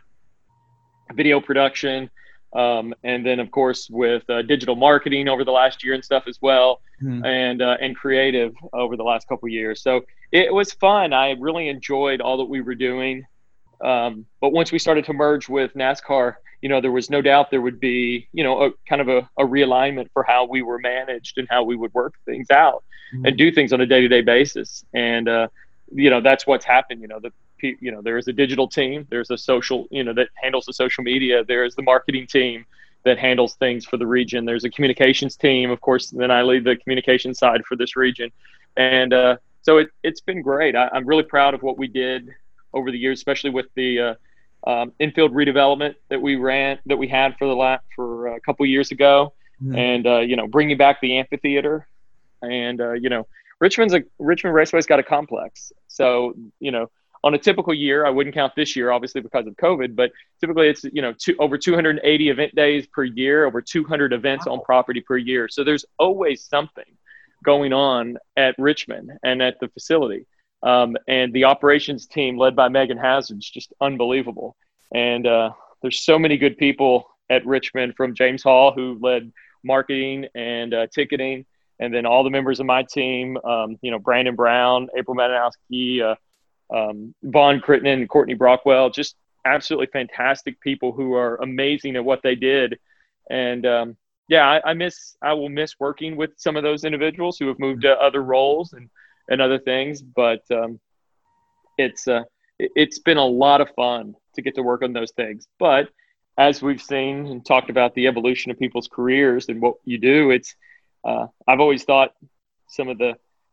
video production. Um, and then, of course, with uh, digital marketing over the last year and stuff as well, mm-hmm. and uh, and creative over the last couple of years. So it was fun. I really enjoyed all that we were doing. Um, but once we started to merge with NASCAR, you know, there was no doubt there would be, you know, a kind of a, a realignment for how we were managed and how we would work things out mm-hmm. and do things on a day-to-day basis. And, uh, you know, that's what's happened. You know, the you know, there is a digital team, there's a social, you know, that handles the social media. There's the marketing team that handles things for the region. There's a communications team, of course, then I lead the communication side for this region. And uh, so it, it's been great. I, I'm really proud of what we did over the years, especially with the uh, um, infield redevelopment that we ran, that we had for the last, for a couple years ago. Mm-hmm. And, uh, you know, bringing back the amphitheater and, uh, you know, Richmond's a Richmond Raceway's got a complex. So, you know, on a typical year, I wouldn't count this year, obviously, because of COVID, but typically it's, you know, two, over two hundred eighty event days per year, over two hundred events wow. on property per year. So there's always something going on at Richmond and at the facility. Um, and the operations team led by Megan Hazard's just unbelievable. And uh, there's so many good people at Richmond, from James Hall, who led marketing and uh, ticketing, and then all the members of my team, um, you know, Brandon Brown, April Madanowski, uh, um, Vaughn Crittenden, Courtney Brockwell, just absolutely fantastic people who are amazing at what they did. And um, yeah, I, I miss, I will miss working with some of those individuals who have moved to other roles and, and other things, but um, it's, uh, it, it's been a lot of fun to get to work on those things. But as we've seen and talked about the evolution of people's careers and what you do, it's, uh, I've always thought some of the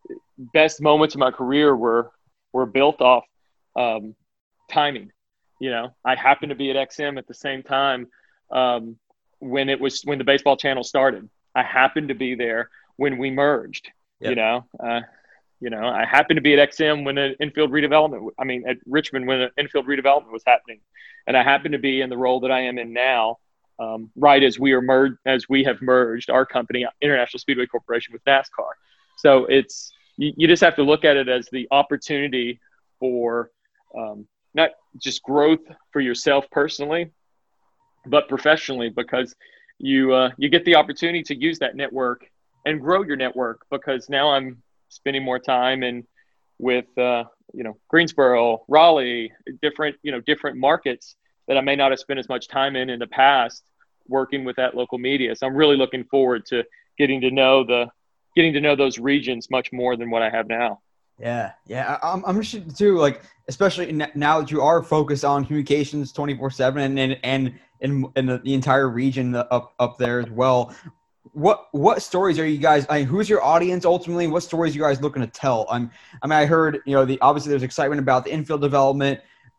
best moments of my career were, were built off um, timing. You know, I happened to be at X M at the same time um, when it was, when the baseball channel started. I happened to be there when we merged, yep. you know, uh, you know, I happened to be at X M when an infield redevelopment, I mean, at Richmond, when an infield redevelopment was happening. And I happened to be in the role that I am in now, um, right as we are merged, as we have merged our company, International Speedway Corporation, with NASCAR. So it's, You, you just have to look at it as the opportunity for um, not just growth for yourself personally, but professionally, because you uh, you get the opportunity to use that network and grow your network. Because now I'm spending more time in with uh, you know Greensboro, Raleigh, different you know different markets that I may not have spent as much time in in the past, working with that local media. So I'm really looking forward to getting to know the getting to know those regions much more than what I have now. Yeah. Yeah. I'm, I'm interested too, like, especially now that you are focused on communications twenty-four seven and, and, and, and, and the, the entire region up, up there as well. What, what stories are you guys, I mean, who's your audience ultimately? What stories are you guys looking to tell? I'm, I mean, I heard, you know, the, obviously there's excitement about the infield development.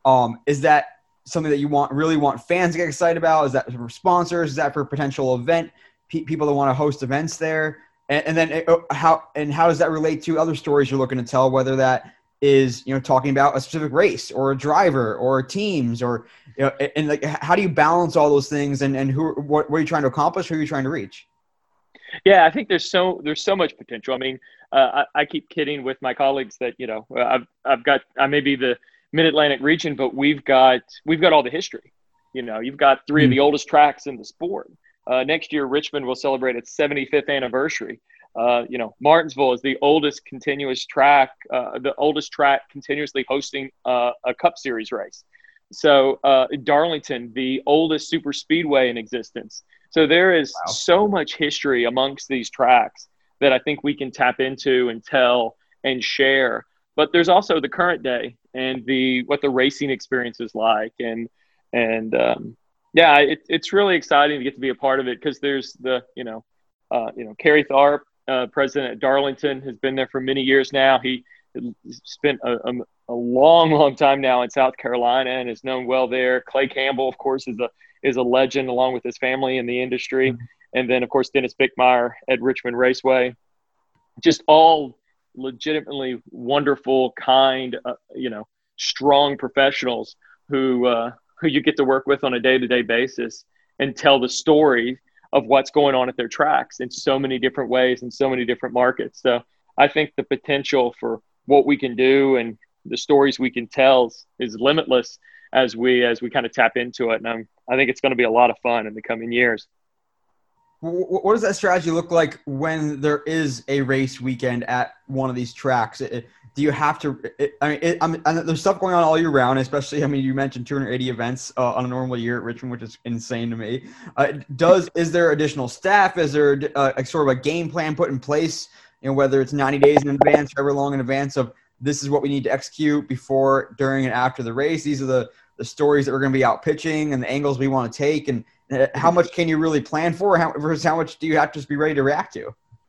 Um, is that something that you want really want fans to get excited about? Is that for sponsors? Is that for potential event pe- people that want to host events there? And, and then uh, how and how does that relate to other stories you're looking to tell? Whether that is, you know, talking about a specific race or a driver or teams, or, you know, and, and like, how do you balance all those things? And, and who, what, what are you trying to accomplish? Who are you trying to reach? Yeah, I think there's so there's so much potential. I mean, uh, I, I keep kidding with my colleagues that, you know, I've I've got I may be the Mid Atlantic region, but we've got we've got all the history. You know, you've got three mm. of the oldest tracks in the sport. Uh, next year, Richmond will celebrate its seventy-fifth anniversary. Uh, you know, Martinsville is the oldest continuous track, uh, the oldest track continuously hosting uh, a Cup Series race. So uh, Darlington, the oldest super speedway in existence. So there is wow. so much history amongst these tracks that I think we can tap into and tell and share. But there's also the current day and the what the racing experience is like. And and um, yeah, it, it's really exciting to get to be a part of it, because there's the, you know, uh, you know, Kerry Tharp, uh, president at Darlington, has been there for many years now. He spent a, a, a long, long time now in South Carolina and is known well there. Clay Campbell, of course, is a is a legend along with his family in the industry. Mm-hmm. And then, of course, Dennis Bickmeyer at Richmond Raceway. Just all legitimately wonderful, kind, uh, you know, strong professionals who uh, who you get to work with on a day-to-day basis and tell the story of what's going on at their tracks in so many different ways in so many different markets. So I think the potential for what we can do and the stories we can tell is limitless as we as we kind of tap into it. And I'm, I think it's going to be a lot of fun in the coming years. What does that strategy look like when there is a race weekend at one of these tracks? It, do you have to it, – I mean, it, I mean, there's stuff going on all year round, especially – I mean, you mentioned two hundred eighty events uh, on a normal year at Richmond, which is insane to me. Uh, does – is there additional staff? Is there uh, a sort of a game plan put in place, you know, whether it's ninety days in advance, however long in advance, of this is what we need to execute before, during, and after the race? These are the, the stories that we're going to be out pitching and the angles we want to take, and – how much can you really plan for, how, versus how much do you have to just be ready to react to?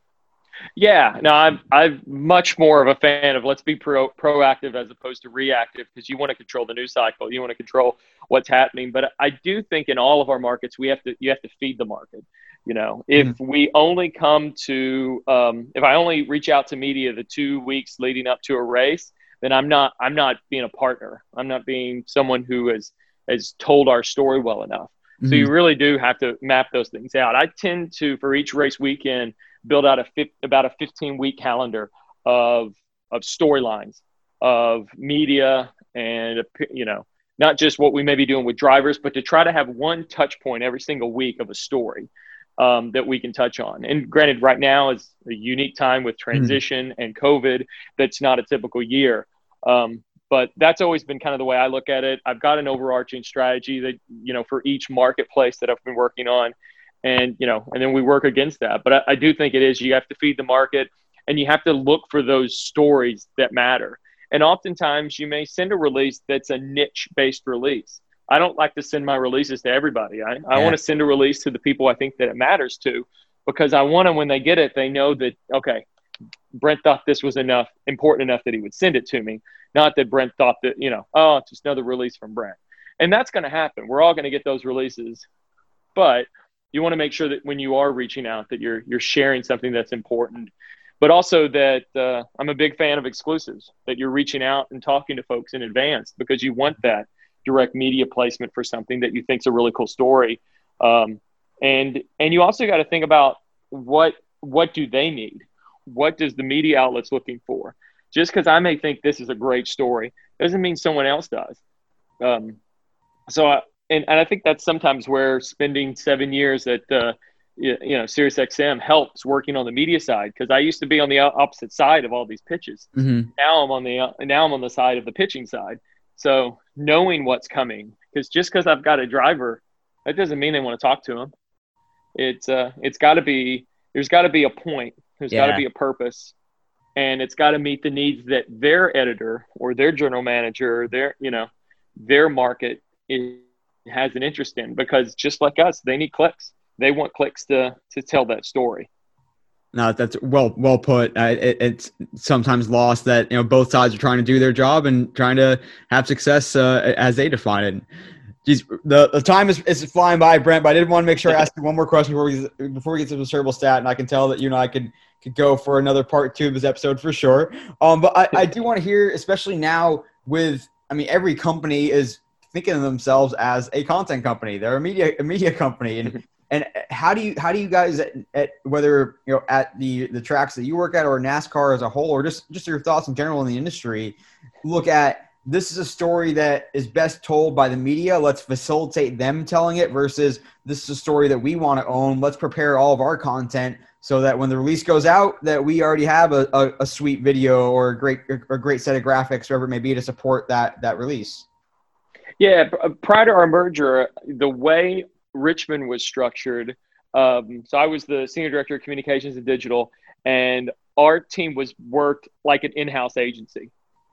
Yeah, no, I'm I'm much more of a fan of let's be pro, proactive as opposed to reactive, because you want to control the news cycle, you want to control what's happening. But I do think in all of our markets, we have to you have to feed the market. You know, if mm-hmm. we only come to um, if I only reach out to media the two weeks leading up to a race, then I'm not I'm not being a partner. I'm not being someone who has has told our story well enough. So you really do have to map those things out. I tend to, for each race weekend, build out a about a fifteen-week calendar of of storylines, of media, and, you know, not just what we may be doing with drivers, but to try to have one touch point every single week of a story um, that we can touch on. And granted, right now is a unique time with transition mm-hmm. and COVID. That's not a typical year. Um, But that's always been kind of the way I look at it. I've got an overarching strategy that, you know, for each marketplace that I've been working on, and, you know, and then we work against that. But I, I do think it is, you have to feed the market, and you have to look for those stories that matter. And oftentimes you may send a release that's a niche based release. I don't like to send my releases to everybody. I, I yeah. want to send a release to the people I think that it matters to, because I want them, when they get it, they know that, okay, Brent thought this was enough, important enough that he would send it to me. Not that Brent thought that, you know, oh, it's just another release from Brent. And that's going to happen. We're all going to get those releases. But you want to make sure that when you are reaching out, that you're you're sharing something that's important. But also that uh, I'm a big fan of exclusives, that you're reaching out and talking to folks in advance, because you want that direct media placement for something that you think is a really cool story. Um, and and you also got to think about what what do they need? What does the media outlet's looking for? Just because I may think this is a great story doesn't mean someone else does. Um, so, I, and, and I think that's sometimes where spending seven years at, uh, you, you know, SiriusXM helps, working on the media side, because I used to be on the opposite side of all these pitches. Mm-hmm. Now I'm on the uh, now I'm on the side of the pitching side. So knowing what's coming, because just because I've got a driver, that doesn't mean they want to talk to him. It's uh, it's got to be there's got to be a point. There's yeah. got to be a purpose, and it's got to meet the needs that their editor or their general manager, or their, you know, their market is, has an interest in, because just like us, they need clicks. They want clicks to, to tell that story. No, that's well well put. Uh, it, it's sometimes lost that you know both sides are trying to do their job and trying to have success uh, as they define it. Geez, the, the time is, is flying by, Brent. But I did want to make sure I asked you one more question before we before we get to the cerebral stat, and I can tell that you and I could could go for another part two of this episode for sure. Um, but I, I do want to hear, especially now with, I mean, every company is thinking of themselves as a content company. They're a media a media company, and and how do you how do you guys at, at whether you know at the the tracks that you work at or NASCAR as a whole, or just just your thoughts in general in the industry, look at this is a story that is best told by the media. Let's facilitate them telling it versus this is a story that we want to own. Let's prepare all of our content so that when the release goes out, that we already have a, a, a sweet video or a great a great set of graphics, whatever it may be, to support that that release. Yeah, prior to our merger, the way Richmond was structured, um, so I was the senior director of communications and digital, and our team was worked like an in-house agency.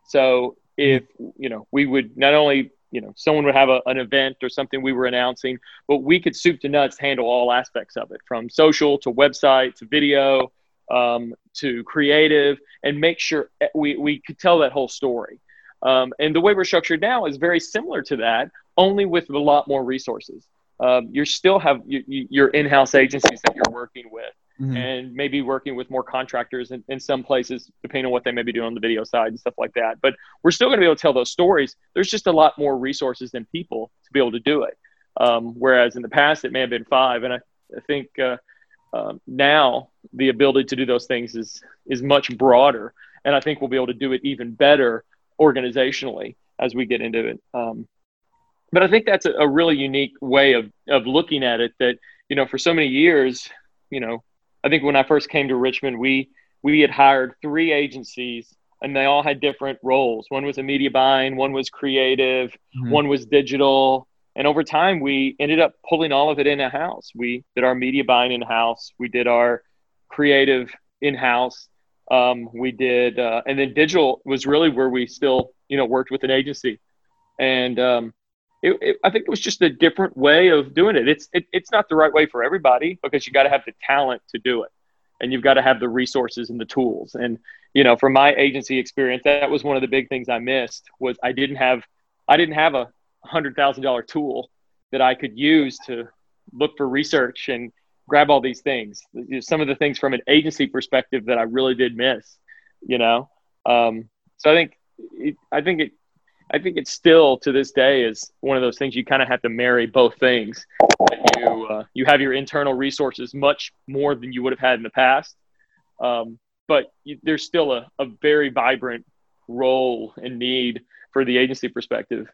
So if, you know, we would not only, you know, someone would have a, an event or something we were announcing, but we could soup to nuts handle all aspects of it, from social to website to video um, to creative, and make sure we, we could tell that whole story. Um, and the way we're structured now is very similar to that, only with a lot more resources. Um, you still have you, you, your in-house agencies that you're working with. Mm-hmm. And maybe working with more contractors in, in some places, depending on what they may be doing on the video side and stuff like that. But we're still going to be able to tell those stories. There's just a lot more resources than people to be able to do it. Um, whereas in the past, it may have been five. And I, I think uh, uh, now the ability to do those things is is much broader. And I think we'll be able to do it even better organizationally as we get into it. Um, but I think that's a, a really unique way of of looking at it, that, you know, for so many years, you know, I think when I first came to Richmond, we we had hired three agencies, and they all had different roles. One was a media buying, one was creative, mm-hmm. one was digital. And over time, we ended up pulling all of it in-house. We did our media buying in-house. We did our creative in-house. Um, we did, uh, and then digital was really where we still, you know, worked with an agency. And um, It, it, I think it was just a different way of doing it. It's it, it's not the right way for everybody, because you got to have the talent to do it, and you've got to have the resources and the tools. And, you know, from my agency experience, that was one of the big things I missed, was I didn't have I didn't have a hundred thousand dollar tool that I could use to look for research and grab all these things. Some of the things from an agency perspective that I really did miss, you know. Um, so I think it, I think it. I think it's still, to this day, is one of those things you kind of have to marry both things. That you uh, you have your internal resources much more than you would have had in the past, um, but you, there's still a, a very vibrant role and need for the agency perspective,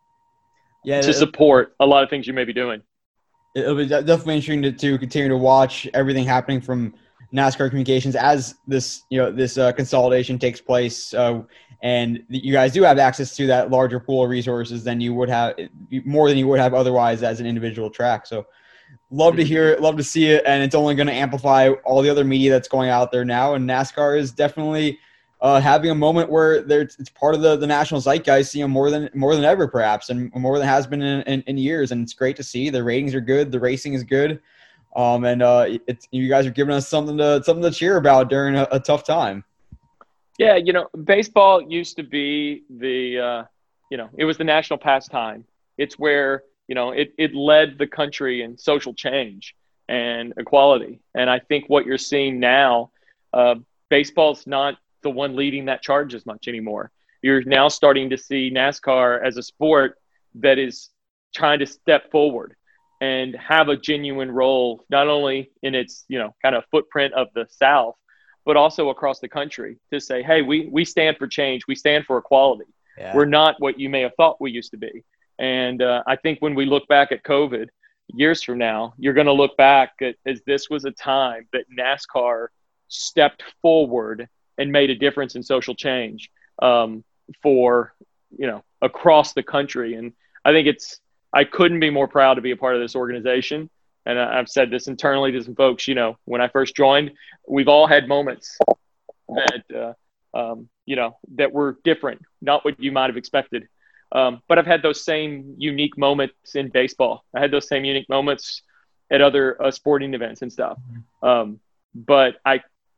yeah, to support a lot of things you may be doing. It'll be definitely interesting to, to continue to watch everything happening from NASCAR Communications as this, you know, this uh, consolidation takes place, uh, and you guys do have access to that larger pool of resources than you would have, more than you would have otherwise as an individual track. So, love to hear it, love to see it, and it's only going to amplify all the other media that's going out there now. And NASCAR is definitely uh, having a moment where it's part of the, the national zeitgeist, you know, more than more than ever, perhaps, and more than has been in, in, in years. And it's great to see. The ratings are good, the racing is good. Um, and uh, it's, you guys are giving us something to something to cheer about during a, a tough time. Yeah, you know, baseball used to be the, uh, you know, it was the national pastime. It's where, you know, it, it led the country in social change and equality. And I think what you're seeing now, uh, baseball's not the one leading that charge as much anymore. You're now starting to see NASCAR as a sport that is trying to step forward and have a genuine role, not only in its, you know, kind of footprint of the South, but also across the country, to say, hey, we we stand for change. We stand for equality. Yeah. We're not what you may have thought we used to be. And uh, I think when we look back at COVID years from now, you're going to look back at as this was a time that NASCAR stepped forward and made a difference in social change um, for, you know, across the country. And I think it's, I couldn't be more proud to be a part of this organization. And I've said this internally to some folks, you know, when I first joined, we've all had moments that, uh, um, you know, that were different, not what you might have expected. Um, but I've had those same unique moments in baseball. I had those same unique moments at other uh, sporting events and stuff. Um, but I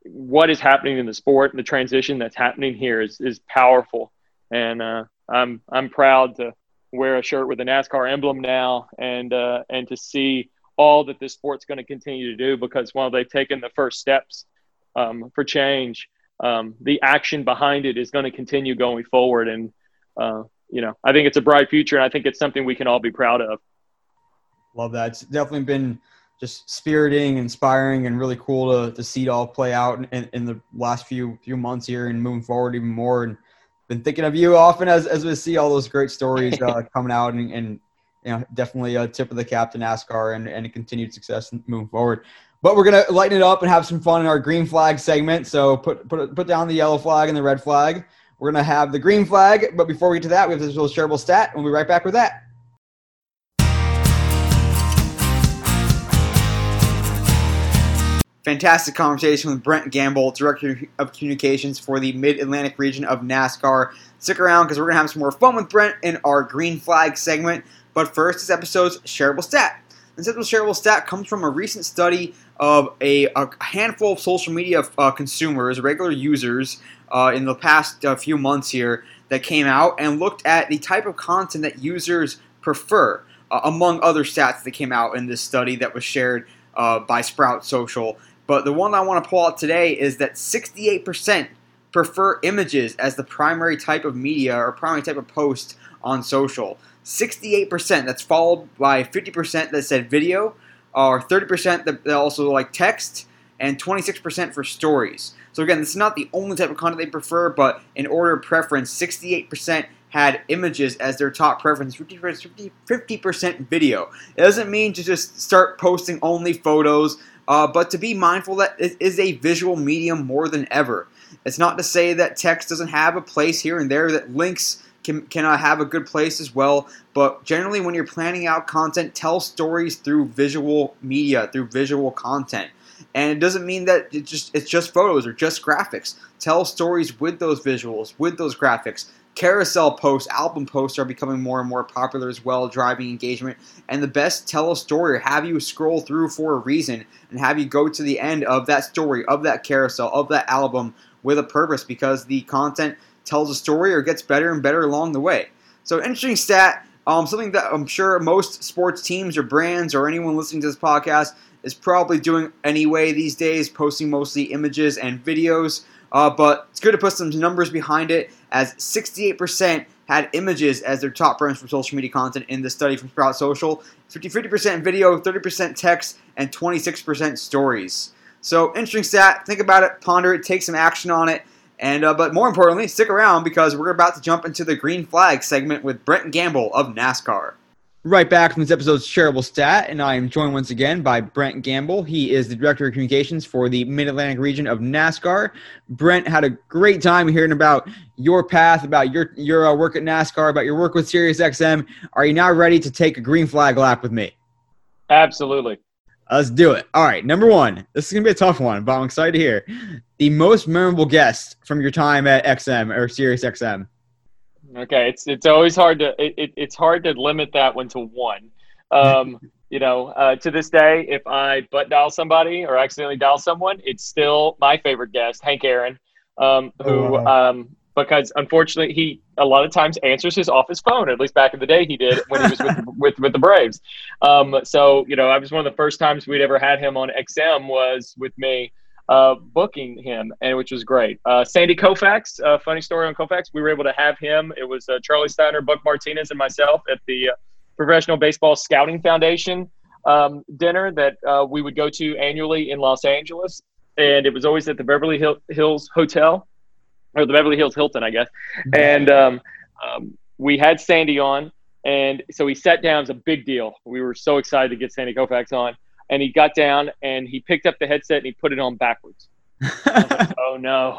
what is happening in the sport and the transition that's happening here is is powerful. And uh, I'm I'm proud to wear a shirt with a NASCAR emblem now, and uh, and to see all that this sport's going to continue to do, because while they've taken the first steps um, for change, um, the action behind it is going to continue going forward. And, uh, you know, I think it's a bright future, and I think it's something we can all be proud of. Love that. It's definitely been just spiriting, inspiring, and really cool to, to see it all play out in, in the last few few months here and moving forward even more. And been thinking of you often as, as we see all those great stories uh, coming out, and, and you know, definitely a tip of the cap to NASCAR and, and a continued success moving forward. But we're going to lighten it up and have some fun in our green flag segment. So put put put down the yellow flag and the red flag. We're going to have the green flag. But before we get to that, we have this little shareable stat. We'll be right back with that. Fantastic conversation with Brent Gamble, Director of Communications for the Mid-Atlantic region of NASCAR. Stick around because we're going to have some more fun with Brent in our green flag segment. But first, this episode's shareable stat. This episode's shareable stat comes from a recent study of a, a handful of social media uh, consumers, regular users, uh, in the past uh, few months here that came out and looked at the type of content that users prefer, uh, among other stats that came out in this study that was shared uh, by Sprout Social. But the one I want to pull out today is that sixty-eight percent prefer images as the primary type of media or primary type of post on social. sixty-eight percent. That's followed by fifty percent that said video, or thirty percent that also like text, and twenty-six percent for stories. So again, this is not the only type of content they prefer, but in order of preference, sixty-eight percent had images as their top preference, fifty percent video. It doesn't mean to just start posting only photos, uh, but to be mindful that it is a visual medium more than ever. It's not to say that text doesn't have a place here and there, that links can cannot have a good place as well, but generally when you're planning out content, tell stories through visual media, through visual content. And it doesn't mean that it just it's just photos or just graphics. Tell stories with those visuals, with those graphics. Carousel posts, album posts are becoming more and more popular as well, driving engagement. And the best tell a story, or have you scroll through for a reason and have you go to the end of that story, of that carousel, of that album with a purpose, because the content tells a story or gets better and better along the way. So interesting stat, um, something that I'm sure most sports teams or brands or anyone listening to this podcast is probably doing anyway these days, posting mostly images and videos. Uh, but it's good to put some numbers behind it, as sixty-eight percent had images as their top preference for social media content in the study from Sprout Social. fifty percent video, thirty percent text, and twenty-six percent stories. So interesting stat. Think about it, ponder it, take some action on it. And uh, but more importantly, stick around because we're about to jump into the green flag segment with Brent Gamble of NASCAR. Right back from this episode's shareable stat, and I am joined once again by Brent Gamble. He is the Director of Communications for the Mid-Atlantic region of NASCAR. Brent, had a great time hearing about your path, about your your uh, work at NASCAR, about your work with SiriusXM. Are you now ready to take a green flag lap with me? Absolutely. Let's do it. All right, number one. This is going to be a tough one, but I'm excited to hear. The most memorable guest from your time at X M or SiriusXM. Okay, it's it's always hard to it, it, it's hard to limit that one to one. Um, you know, uh, to this day, if I butt dial somebody or accidentally dial someone, it's still my favorite guest, Hank Aaron, um, who oh, wow. um, because unfortunately he a lot of times answers his office phone. At least back in the day, he did when he was with with, with the Braves. Um, so you know, I was one of the first times we'd ever had him on X M was with me. Uh, booking him, and which was great. Uh, Sandy Koufax, uh, funny story on Koufax. We were able to have him. It was uh, Charlie Steiner, Buck Martinez, and myself at the uh, Professional Baseball Scouting Foundation um, dinner that uh, we would go to annually in Los Angeles, and it was always at the Beverly Hill- Hills Hotel, or the Beverly Hills Hilton, I guess. And um, um, we had Sandy on, and so he sat down. It was a big deal. We were so excited to get Sandy Koufax on. And he got down and he picked up the headset and he put it on backwards. I was like, oh no.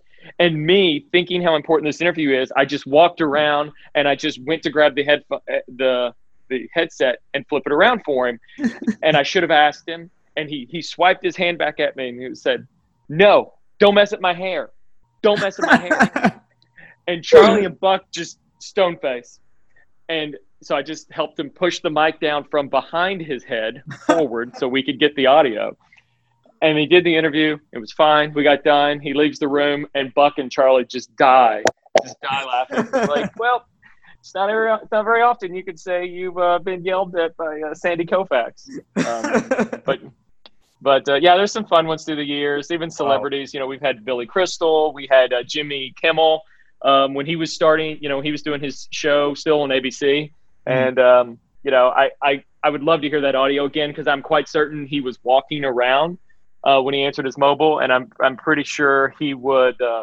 And me thinking how important this interview is, I just walked around and I just went to grab the head the the headset and flip it around for him. And I should have asked him, and he he swiped his hand back at me and he said, "No, don't mess up my hair. Don't mess up my hair." And Charlie and Buck just stone face. And so I just helped him push the mic down from behind his head forward so we could get the audio. And he did the interview. It was fine. We got done. He leaves the room, and Buck and Charlie just die, just die laughing. Like, well, it's not very, it's not very often you could say you've uh, been yelled at by uh, Sandy Koufax. Um, but, but uh, yeah, there's some fun ones through the years. Even celebrities. You know, we've had Billy Crystal. We had uh, Jimmy Kimmel um, when he was starting. You know, he was doing his show still on A B C, mm. and um, you know, I, I I would love to hear that audio again because I'm quite certain he was walking around. Uh, when he answered his mobile, and I'm I'm pretty sure he would. Uh,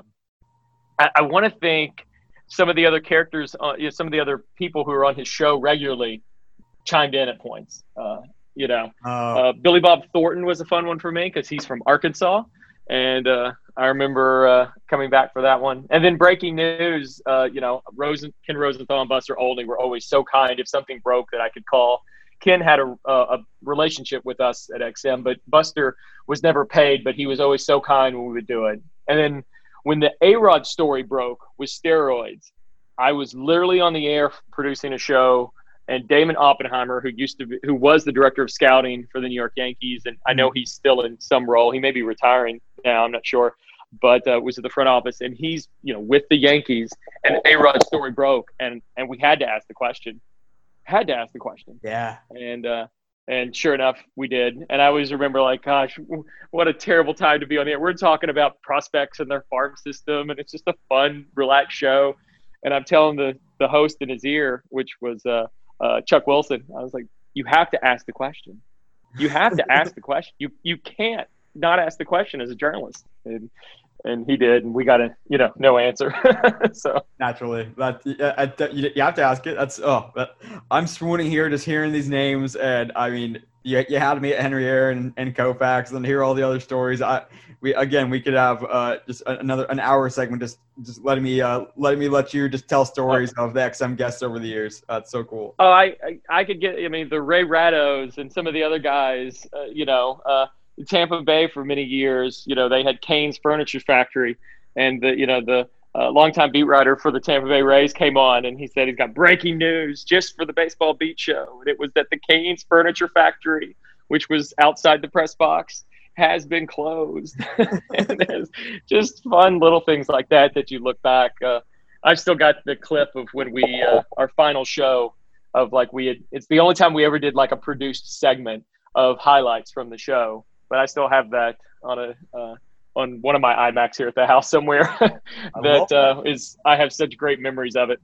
I, I want to think some of the other characters, uh, you know, some of the other people who are on his show regularly, chimed in at points. Uh, you know, oh. uh, Billy Bob Thornton was a fun one for me because he's from Arkansas, and uh, I remember uh, coming back for that one. And then breaking news, uh, you know, Rosen, Ken Rosenthal and Buster Olney were always so kind. If something broke, that I could call. Ken had a, a relationship with us at X M, but Buster was never paid, but he was always so kind when we would do it. And then when the A-Rod story broke with steroids, I was literally on the air producing a show, and Damon Oppenheimer, who used to be, who was the director of scouting for the New York Yankees, and I know he's still in some role. He may be retiring now, I'm not sure, but uh, was at the front office, and he's, you know, with the Yankees, and the A-Rod story broke, and and we had to ask the question. Had to ask the question. Yeah. And uh, and sure enough, we did. And I always remember, like, gosh, what a terrible time to be on the air. We're talking about prospects and their farm system, and it's just a fun, relaxed show. And I'm telling the, the host in his ear, which was uh, uh, Chuck Wilson, I was like, you have to ask the question. You have to ask the question. You you can't not ask the question as a journalist. And And he did, and we got a, you know, no answer. So naturally, that uh, you, you have to ask it. That's oh, that, I'm swooning here just hearing these names, and I mean, you, you had me at Henry Aaron and, and Koufax, and hear all the other stories. I we again we could have uh, just another an hour segment just just letting me uh, letting me let you just tell stories oh. of the X M guests over the years. That's so cool. Oh, I I, I could get. I mean, the Ray Rattos and some of the other guys. Uh, you know. Uh, Tampa Bay for many years, you know, they had Kane's Furniture Factory, and the, you know, the uh, longtime beat writer for the Tampa Bay Rays came on, and he said he's got breaking news just for the Baseball Beat show. And it was that the Kane's Furniture Factory, which was outside the press box, has been closed. And there's just fun little things like that that you look back. Uh, I've still got the clip of when we uh, our final show of like we had. It's the only time we ever did like a produced segment of highlights from the show. But I still have that on a uh, on one of my iMacs here at the house somewhere. that uh, is, I have such great memories of it.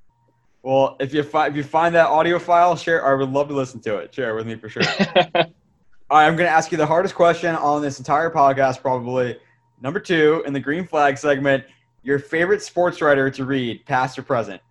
Well, if you find if you find that audio file, share. I would love to listen to it. Share it with me for sure. All right, I'm going to ask you the hardest question on this entire podcast, probably. Number two, in the green flag segment, your favorite sports writer to read, past or present.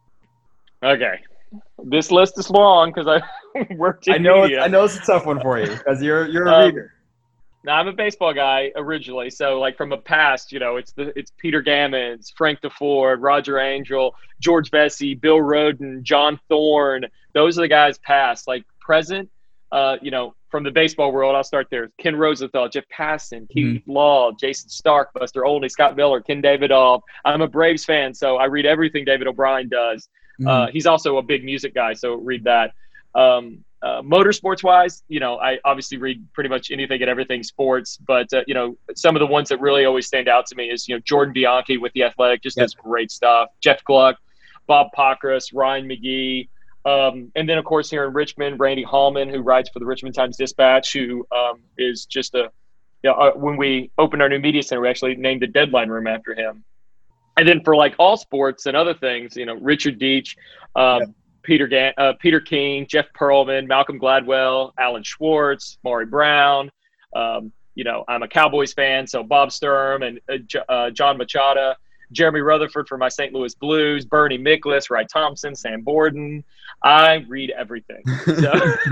Okay, this list is long because I worked in I know media. It's, I know it's a tough one for you because you're you're a um, reader. Now I'm a baseball guy originally, so like from a past, you know, it's the it's Peter Gammons, Frank DeFord, Roger Angel, George Vesey, Bill Roden, John Thorne. Those are the guys past. Like present, uh, you know, from the baseball world, I'll start there. Ken Rosenthal, Jeff Passan, Keith mm-hmm. Law, Jason Stark, Buster Olney, Scott Miller, Ken Davidoff. I'm a Braves fan, so I read everything David O'Brien does. Mm-hmm. Uh, he's also a big music guy, so read that. Um, Uh, motorsports wise, you know, I obviously read pretty much anything and everything sports, but, uh, you know, some of the ones that really always stand out to me is, you know, Jordan Bianchi with The Athletic, just yep. does great stuff. Jeff Gluck, Bob Pockris, Ryan McGee. Um, and then, of course, here in Richmond, Randy Hallman, who writes for the Richmond Times-Dispatch, who um, is just a, you know, uh, when we opened our new media center, we actually named the Deadline Room after him. And then for like all sports and other things, you know, Richard Deitch, um, yep. Peter Gan- uh, Peter King, Jeff Pearlman, Malcolm Gladwell, Alan Schwartz, Maury Brown. Um, you know, I'm a Cowboys fan, so Bob Sturm and uh, J- uh, John Machado, Jeremy Rutherford for my Saint Louis Blues, Bernie Miklasz, Ry Thompson, Sam Borden. I read everything. So,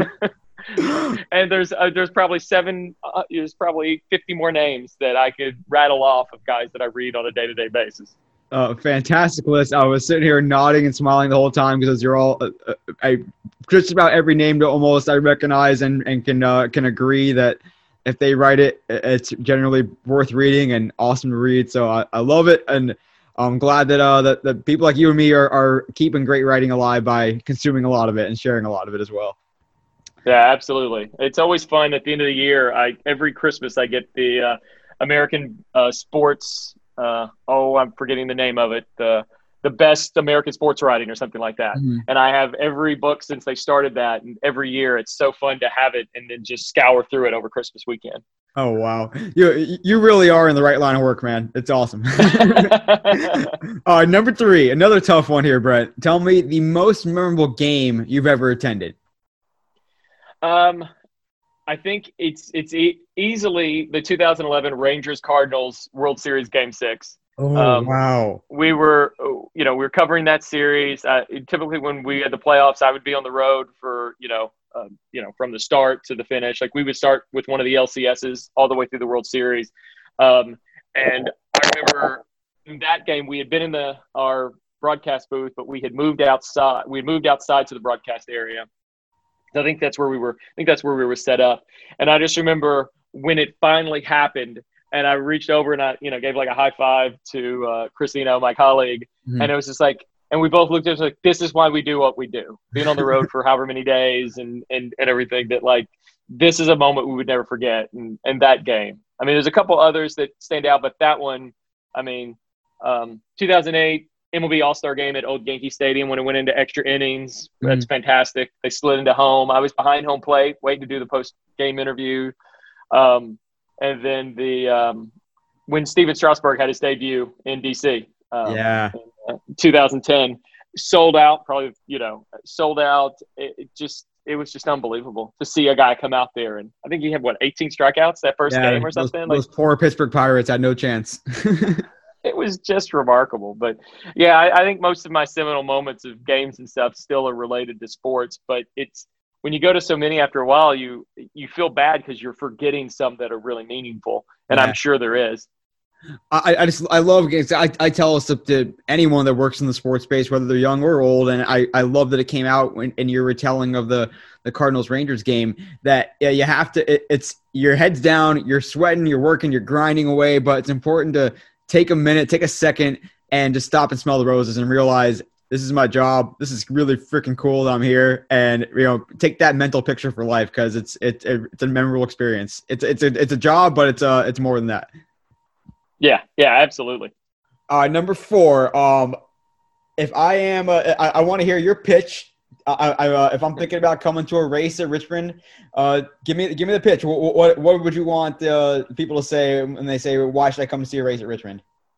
and there's uh, there's probably seven, uh, there's probably fifty more names that I could rattle off of guys that I read on a day-to-day basis. Uh, fantastic list. I was sitting here nodding and smiling the whole time because you're all, uh, uh, I just about every name to almost I recognize and, and can uh, can agree that if they write it, it's generally worth reading and awesome to read. So I, I love it, and I'm glad that uh that, that people like you and me are, are keeping great writing alive by consuming a lot of it and sharing a lot of it as well. Yeah, absolutely. It's always fun at the end of the year. I every Christmas I get the uh, American uh, sports. Uh, oh, I'm forgetting the name of it. The the best American sports writing or something like that. Mhm. And I have every book since they started that, and every year it's so fun to have it and then just scour through it over Christmas weekend. Oh wow, you you really are in the right line of work, man. It's awesome. All right, number three, another tough one here, Brett. Tell me the most memorable game you've ever attended. Um, I think it's it's e- easily the two thousand eleven Rangers Cardinals World Series Game Six. Oh Um, wow. We were, you know, we were covering that series. Uh, typically, when we had the playoffs, I would be on the road for, you know, uh, you know, from the start to the finish. Like we would start with one of the L C S's all the way through the World Series. Um, and I remember in that game, we had been in the our broadcast booth, but we had moved outside. We had moved outside to the broadcast area. I think that's where we were. I think that's where we were set up. And I just remember when it finally happened, and I reached over and I, you know, gave like a high five to uh, Christina, my colleague, Mhm. and it was just like, and we both looked at us like, this is why we do what we do, being on the road for however many days and and and everything. That like, this is a moment we would never forget. And and that game. I mean, there's a couple others that stand out, but that one, I mean, um, two thousand eight. M L B All-Star Game at Old Yankee Stadium when it went into extra innings. That's Mm-hmm. fantastic. They slid into home. I was behind home plate, waiting to do the post-game interview. Um, and then the um, when Steven Strasburg had his debut in D C Um, Yeah. in, uh, two thousand ten, sold out. Probably, you know, sold out. It, it just it was just unbelievable to see a guy come out there, and I think he had what eighteen strikeouts that first Yeah, game or those, something. those Like, poor Pittsburgh Pirates had no chance. it was just remarkable. But yeah, I, I think most of my seminal moments of games and stuff still are related to sports. But it's when you go to so many after a while, you you feel bad because you're forgetting some that are really meaningful, and Yeah. I'm sure there is. I, I just I love games. I, I tell us to anyone that works in the sports space, whether they're young or old, and I, I love that it came out in, in your retelling of the the Cardinals Rangers game. That yeah, you have to. It, it's your head's down, you're sweating, you're working, you're grinding away, but it's important to take a minute, take a second, and just stop and smell the roses and realize this is my job. This is really freaking cool that I'm here, and you know, take that mental picture for life because it's it's it's a memorable experience. It's it's a it's a job, but it's uh it's more than that. Yeah, yeah, absolutely. Uh, number four. Um, if I am, uh, I, I want to hear your pitch. I, I, uh, if I'm thinking about coming to a race at Richmond, uh, give me, give me the pitch. What, what, what would you want uh, people to say when they say, "Why should I come to see a race at Richmond?"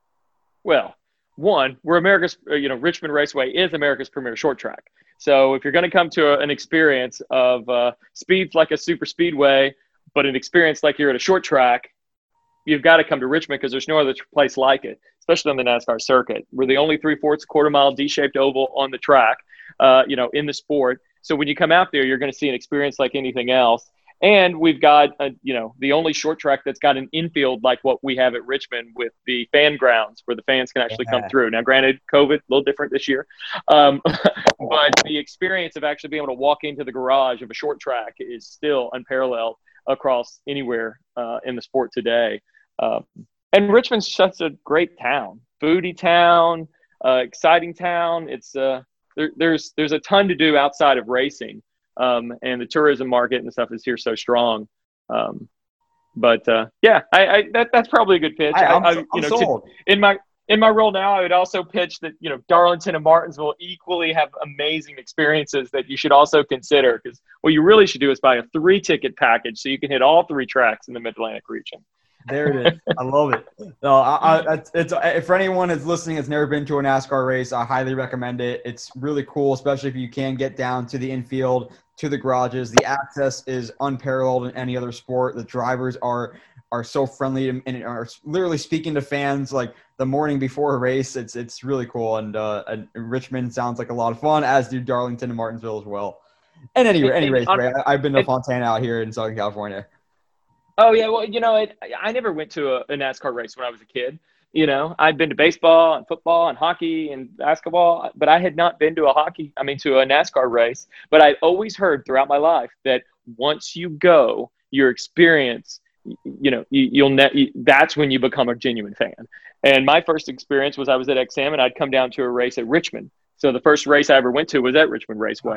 Well, one, we're America's, you know, Richmond Raceway is America's premier short track. So if you're going to come to a, an experience of uh, speeds like a super speedway, but an experience like you're at a short track, you've got to come to Richmond because there's no other place like it, especially on the NASCAR circuit. We're the only three-fourths quarter mile D-shaped oval on the track, uh, you know, in the sport. So when you come out there, you're going to see an experience like anything else. And we've got, a, you know, the only short track that's got an infield like what we have at Richmond with the fan grounds where the fans can actually Yeah. come through. Now, granted, COVID, a little different this year. Um, but the experience of actually being able to walk into the garage of a short track is still unparalleled across anywhere uh, in the sport today. Uh, and Richmond's such a great town, foodie town, uh, exciting town. It's uh, there, there's there's a ton to do outside of racing, um, and the tourism market and stuff is here so strong. Um, but uh, yeah, I, I that that's probably a good pitch. I, I'm, I, I, I'm you know, sold. to, in my in my role now, I would also pitch that you know Darlington and Martinsville equally have amazing experiences that you should also consider. Because what you really should do is buy a three ticket package so you can hit all three tracks in the Mid Atlantic region. There it is. I love it. No, I, I, it's, it's if for anyone that's listening that's never been to a NASCAR race, I highly recommend it. It's really cool, especially if you can get down to the infield, to the garages. The access is unparalleled in any other sport. The drivers are are so friendly and, and are literally speaking to fans like the morning before a race. It's it's really cool, and, uh, and Richmond sounds like a lot of fun, as do Darlington and Martinsville as well. And anyway, anyways, Ray, I've been to Fontana out here in Southern California. Oh, yeah. Well, you know, it, I never went to a, a NASCAR race when I was a kid. You know, I'd been to baseball and football and hockey and basketball, but I had not been to a hockey, I mean, to a NASCAR race. But I'd always heard throughout my life that once you go, your experience, you know, you, you'll ne- you, that's when you become a genuine fan. And my first experience was I was at X M and I'd come down to a race at Richmond. So the first race I ever went to was at Richmond Raceway.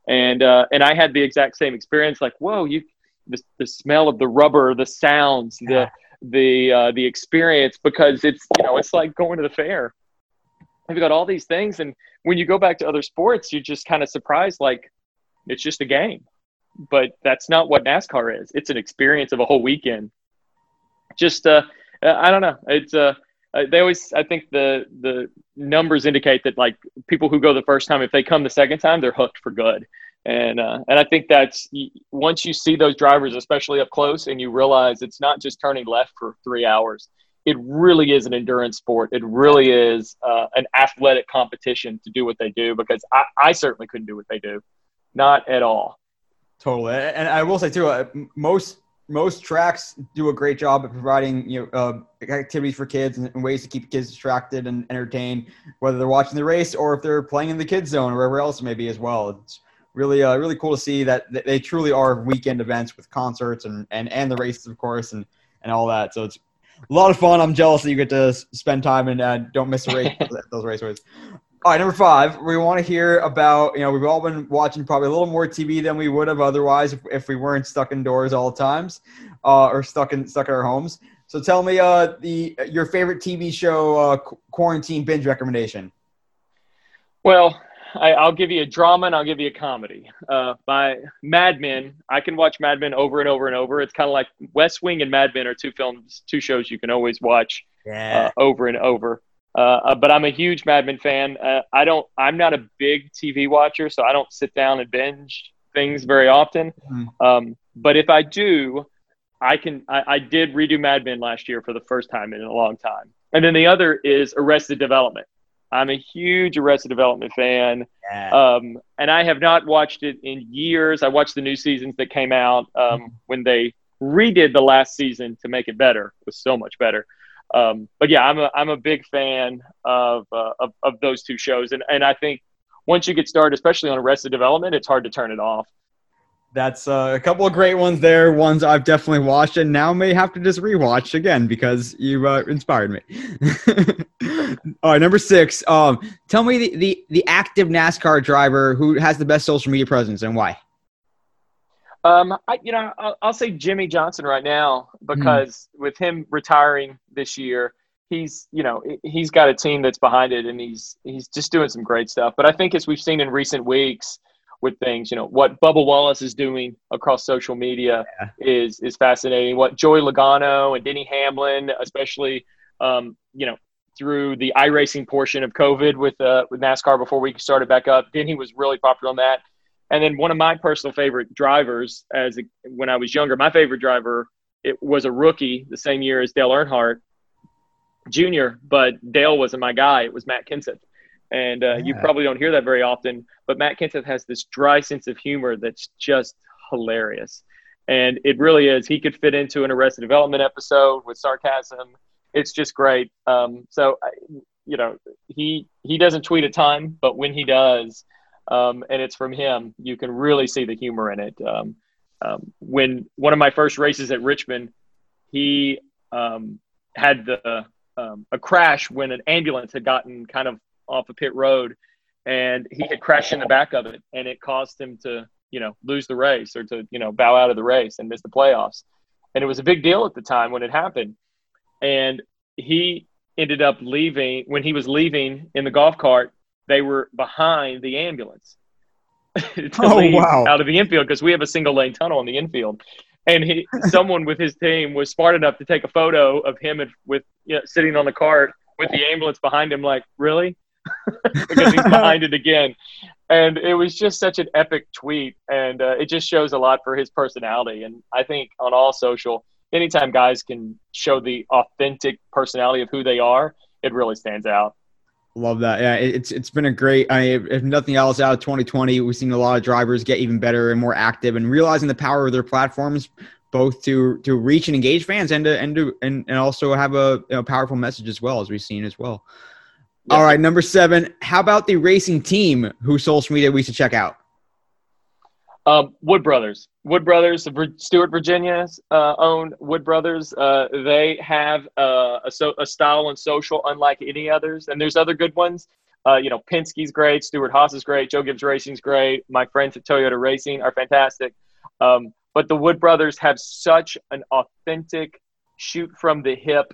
And uh, and I had the exact same experience. Like, whoa, you the, the smell of the rubber, the sounds, the the uh, the experience, because it's you know it's like going to the fair. You've got all these things, and when you go back to other sports, you're just kind of surprised. Like, it's just a game, but that's not what NASCAR is. It's an experience of a whole weekend. Just uh, I don't know. It's uh. Uh, they always, I think the the numbers indicate that like people who go the first time, if they come the second time, they're hooked for good. And uh, and I think that's once you see those drivers, especially up close, and you realize it's not just turning left for three hours. It really is an endurance sport. It really is uh, an athletic competition to do what they do, because I, I certainly couldn't do what they do, not at all. Totally, and I will say too, uh, most. Most tracks do a great job at providing you know uh, activities for kids and, and ways to keep kids distracted and entertained, whether they're watching the race or if they're playing in the kids zone or wherever else it may be as well. It's really uh, really cool to see that they truly are weekend events with concerts and, and, and the races, of course, and, and all that. So it's a lot of fun. I'm jealous that you get to spend time and uh, don't miss a race those raceways. All right, number five, we want to hear about, you know, we've all been watching probably a little more T V than we would have otherwise if, if we weren't stuck indoors all the times uh, or stuck in stuck at our homes. So tell me uh, the your favorite T V show uh, quarantine binge recommendation. Well, I, I'll give you a drama and I'll give you a comedy. Uh, by Mad Men, I can watch Mad Men over and over and over. It's kind of like West Wing and Mad Men are two films, two shows you can always watch yeah. uh, over and over. Uh, but I'm a huge Mad Men fan. Uh, I don't. I'm not a big T V watcher, so I don't sit down and binge things very often. Mm-hmm. Um, but if I do, I can. I, I did redo Mad Men last year for the first time in a long time. And then the other is Arrested Development. I'm a huge Arrested Development fan, yeah. um, and I have not watched it in years. I watched the new seasons that came out um, mm-hmm. when they redid the last season to make it better. It was so much better. Um, but yeah, I'm a I'm a big fan of, uh, of of those two shows, and and I think once you get started, especially on Arrested Development, it's hard to turn it off. That's uh, a couple of great ones there. Ones I've definitely watched, and now may have to just rewatch again because you uh, inspired me. All right, number six. Um, tell me the, the the active NASCAR driver who has the best social media presence and why. Um, I, you know, I'll, I'll say Jimmy Johnson right now because mm. with him retiring this year, he's, you know, he's got a team that's behind it, and he's he's just doing some great stuff. But I think as we've seen in recent weeks with things, you know, what Bubba Wallace is doing across social media yeah. is is fascinating. What Joey Logano and Denny Hamlin, especially, um, you know, through the iRacing portion of COVID with uh, with NASCAR before we started back up, Denny was really popular on that. And then one of my personal favorite drivers, as a, when I was younger, my favorite driver, it was a rookie the same year as Dale Earnhardt Junior, but Dale wasn't my guy. It was Matt Kenseth. And uh, yeah. you probably don't hear that very often, but Matt Kenseth has this dry sense of humor that's just hilarious. And it really is. He could fit into an Arrested Development episode with sarcasm. It's just great. Um, so, you know, he he doesn't tweet a ton, but when he does, Um, and it's from him, you can really see the humor in it. Um, um, when one of my first races at Richmond, he um, had the um, a crash when an ambulance had gotten kind of off a pit road, and he had crashed in the back of it, and it caused him to, you know, lose the race or to, you know, bow out of the race and miss the playoffs. And it was a big deal at the time when it happened. And he ended up leaving when he was leaving in the golf cart. They were behind the ambulance to oh, leave wow. out of the infield because we have a single lane tunnel in the infield. And he, someone with his team was smart enough to take a photo of him and, with you know, sitting on the cart with the ambulance behind him. Like, really? Because he's behind it again. And it was just such an epic tweet. And uh, it just shows a lot for his personality. And I think on all social, anytime guys can show the authentic personality of who they are, it really stands out. Love that. Yeah, it's it's been a great. I mean, if nothing else, out of twenty twenty, we've seen a lot of drivers get even better and more active, and realizing the power of their platforms, both to to reach and engage fans, and to and to and, and also have a you know, powerful message as well, as we've seen as well. Yeah. All right, number seven. How about the racing team whose social media we should check out? Um, Wood Brothers. Wood Brothers, Stewart, Virginia's uh, own Wood Brothers. Uh, they have uh, a, so, a style and social unlike any others, and there's other good ones. Uh, you know, Penske's great, Stuart Haas is great, Joe Gibbs Racing's great. My friends at Toyota Racing are fantastic. Um, but the Wood brothers have such an authentic, shoot from the hip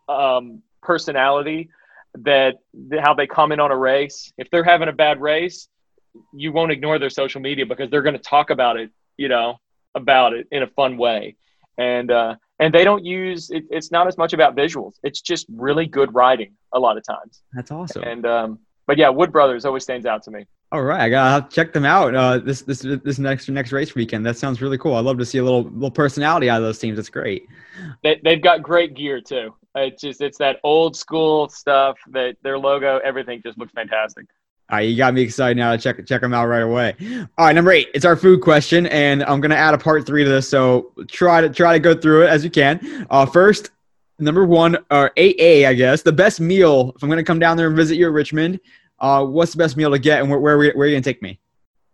um, personality that how they comment on a race. If they're having a bad race, you won't ignore their social media because they're going to talk about it, you know, about it in a fun way. And, uh, and they don't use it, it's not as much about visuals. It's just really good writing a lot of times. That's awesome. And, um, but yeah, Wood brothers always stands out to me. All right, I gotta check them out. Uh, this this this next next race weekend. That sounds really cool. I'd love to see a little little personality out of those teams. That's great. They they've got great gear too. It's just it's that old school stuff. That their logo, everything just looks fantastic. All right, you got me excited now to check check them out right away. All right, number eight. It's our food question, and I'm gonna add a part three to this. So try to try to go through it as you can. Uh, first, number one, or eight A, I guess, the best meal. If I'm gonna come down there and visit you at Richmond. Uh, what's the best meal to get, and where where, where are you gonna take me?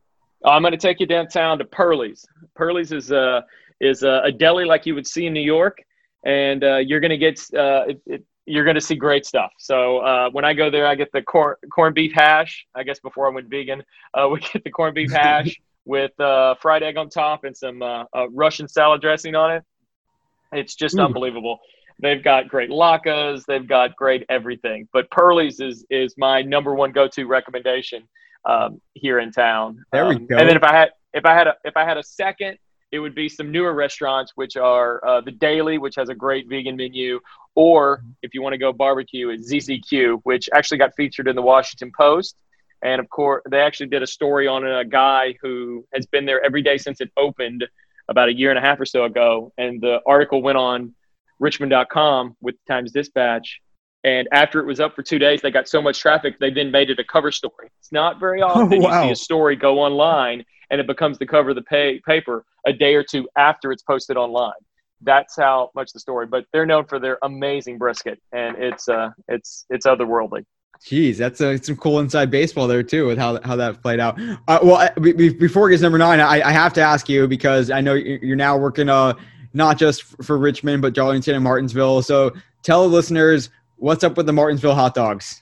I'm gonna take you downtown to Pearlie's. Pearlie's is a is a, a deli like you would see in New York, and uh, you're gonna get uh, it, it, you're gonna see great stuff. So uh, when I go there, I get the corn corned beef hash. I guess before I went vegan, uh, we get the corned beef hash with uh, fried egg on top and some uh, uh, Russian salad dressing on it. It's just Ooh. Unbelievable. They've got great latkes. They've got great everything. But Pearlie's is is my number one go-to recommendation um, here in town. There we um, go. And then if I had if I had a if I had a second, it would be some newer restaurants, which are uh, the Daily, which has a great vegan menu, or if you want to go barbecue, it's Z Z Q, which actually got featured in the Washington Post. And of course, they actually did a story on a guy who has been there every day since it opened about a year and a half or so ago. And the article went on Richmond dot com with Times Dispatch. And after it was up for two days, they got so much traffic, they then made it a cover story. It's not very often Oh, wow. you see a story go online and it becomes the cover of the pay- paper a day or two after it's posted online. That's how much the story. But they're known for their amazing brisket, and it's uh, it's it's otherworldly. Jeez, that's uh, some cool inside baseball there too, with how how that played out. Uh, well, I, be, before it gets number nine, I, I have to ask you because I know you're now working uh not just for Richmond but Darlington and Martinsville. So tell the listeners what's up with the Martinsville hot dogs.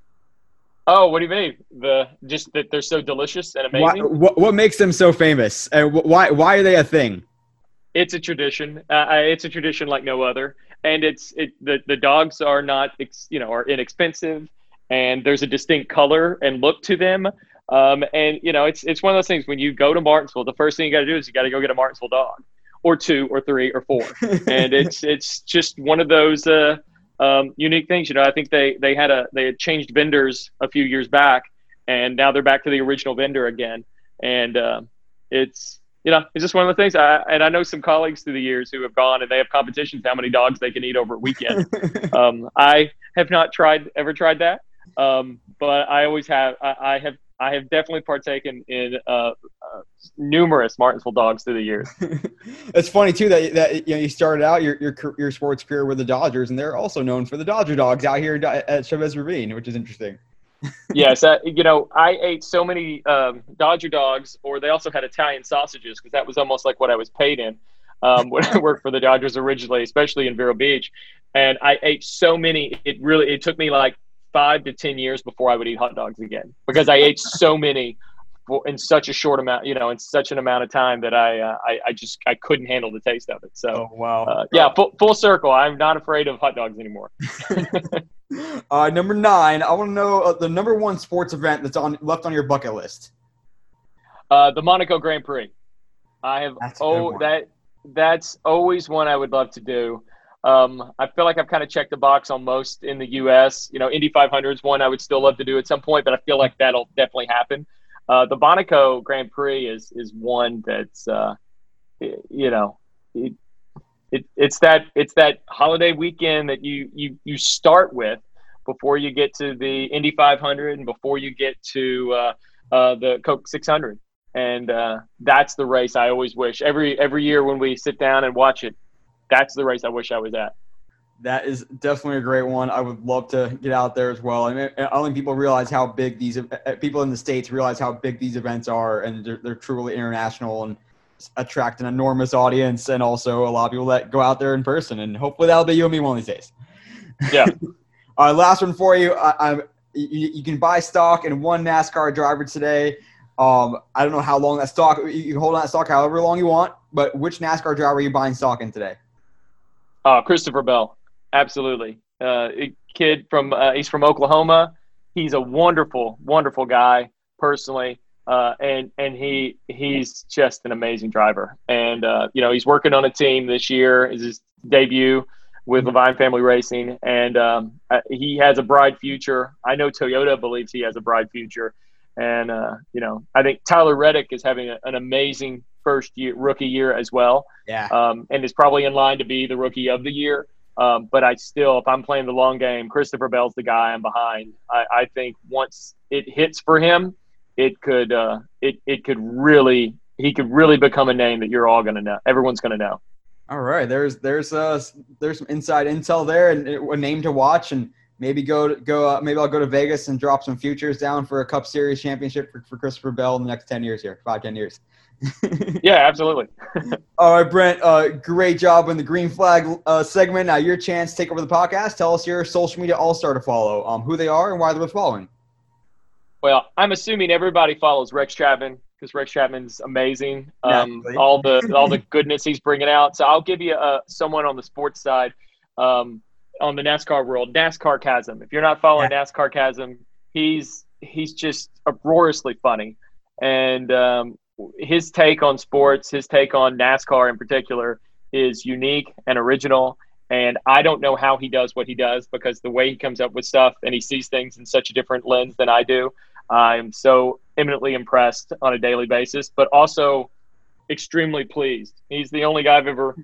Oh, what do you mean? The just that they're so delicious and Why, amazing. what what makes them so famous, and wh- why why are they a thing? It's a tradition. Uh, it's a tradition like no other, and it's it. The, the dogs are not, ex, you know, are inexpensive, and there's a distinct color and look to them. Um, and you know, it's it's one of those things when you go to Martinsville, the first thing you got to do is you got to go get a Martinsville dog, or two, or three, or four, and it's it's just one of those uh, um, unique things. You know, I think they they had a they had changed vendors a few years back, and now they're back to the original vendor again, and uh, it's. You know, it's just one of the things. I, and I know some colleagues through the years who have gone and they have competitions how many dogs they can eat over a weekend. um, I have not tried ever tried that, um, but I always have. I, I have. I have definitely partaken in uh, uh, numerous Martinsville dogs through the years. It's funny too that that you know you started out your your your sports career with the Dodgers, and they're also known for the Dodger dogs out here at Chavez Ravine, which is interesting. Yes, uh, you know, I ate so many um, Dodger dogs, or they also had Italian sausages because that was almost like what I was paid in um, when I worked for the Dodgers originally, especially in Vero Beach. And I ate so many, it really, it took me like five to ten years before I would eat hot dogs again because I ate so many for, in such a short amount, you know, in such an amount of time that I, uh, I, I just, I couldn't handle the taste of it. So, oh, wow. uh, yeah, full, full circle. I'm not afraid of hot dogs anymore. uh, number nine, I want to know uh, the number one sports event that's on left on your bucket list. Uh, the Monaco Grand Prix. I have That's a good oh one. that that's always one I would love to do. Um, I feel like I've kind of checked the box on most in the U S. You know, Indy five hundred is one I would still love to do at some point, but I feel like that'll definitely happen. Uh, the Monaco Grand Prix is is one that's uh, you know it, it it's that it's that holiday weekend that you you you start with before you get to the Indy five hundred and before you get to uh, uh, the Coke six hundred. And uh, that's the race I always wish every every year when we sit down and watch it. That's the race I wish I was at. That is definitely a great one. I would love to get out there as well. I mean, I don't think people realize how big these people in the States realize how big these events are, and they're, they're truly international and attract an enormous audience, and also a lot of people that go out there in person. And hopefully that'll be you and me one of these days. Yeah. All right, last one for you. I, I'm you, you can buy stock in one NASCAR driver today. Um, I don't know how long that stock – you can hold on that stock however long you want, but which NASCAR driver are you buying stock in today? Uh, Christopher Bell, absolutely. Uh, a kid from uh, – he's from Oklahoma. He's a wonderful, wonderful guy personally, uh, and and he he's just an amazing driver. And, uh, you know, he's working on a team this year. It's his debut with Levine Family Racing, and um, he has a bright future. I know Toyota believes he has a bright future. And, uh, you know, I think Tyler Reddick is having a, an amazing first year, rookie year as well. Yeah. Um, and is probably in line to be the rookie of the year. Um, but I still, if I'm playing the long game, Christopher Bell's the guy I'm behind. I, I think once it hits for him, it could, uh, it, it could really, he could really become a name that you're all going to know. Everyone's going to know. All right. There's, there's, uh, there's some inside intel there and a name to watch, and maybe go to, go. Uh, maybe I'll go to Vegas and drop some futures down for a Cup Series championship for, for Christopher Bell in the next ten years here, five, ten years. Yeah, absolutely. All right, Brent. Uh, great job in the green flag uh, segment. Now your chance to take over the podcast. Tell us your social media all-star to follow, um, who they are and why they're worth following. Well, I'm assuming everybody follows Rex Chapman because Rex Chapman's amazing. Um, all the all the goodness he's bringing out. So I'll give you uh, someone on the sports side. Um, on the NASCAR world, NASCAR Chasm. If you're not following yeah. NASCAR Chasm, he's he's just uproariously funny. And um, his take on sports, his take on NASCAR in particular, is unique and original. And I don't know how he does what he does, because the way he comes up with stuff and he sees things in such a different lens than I do, I'm so eminently impressed on a daily basis, but also extremely pleased. He's the only guy I've ever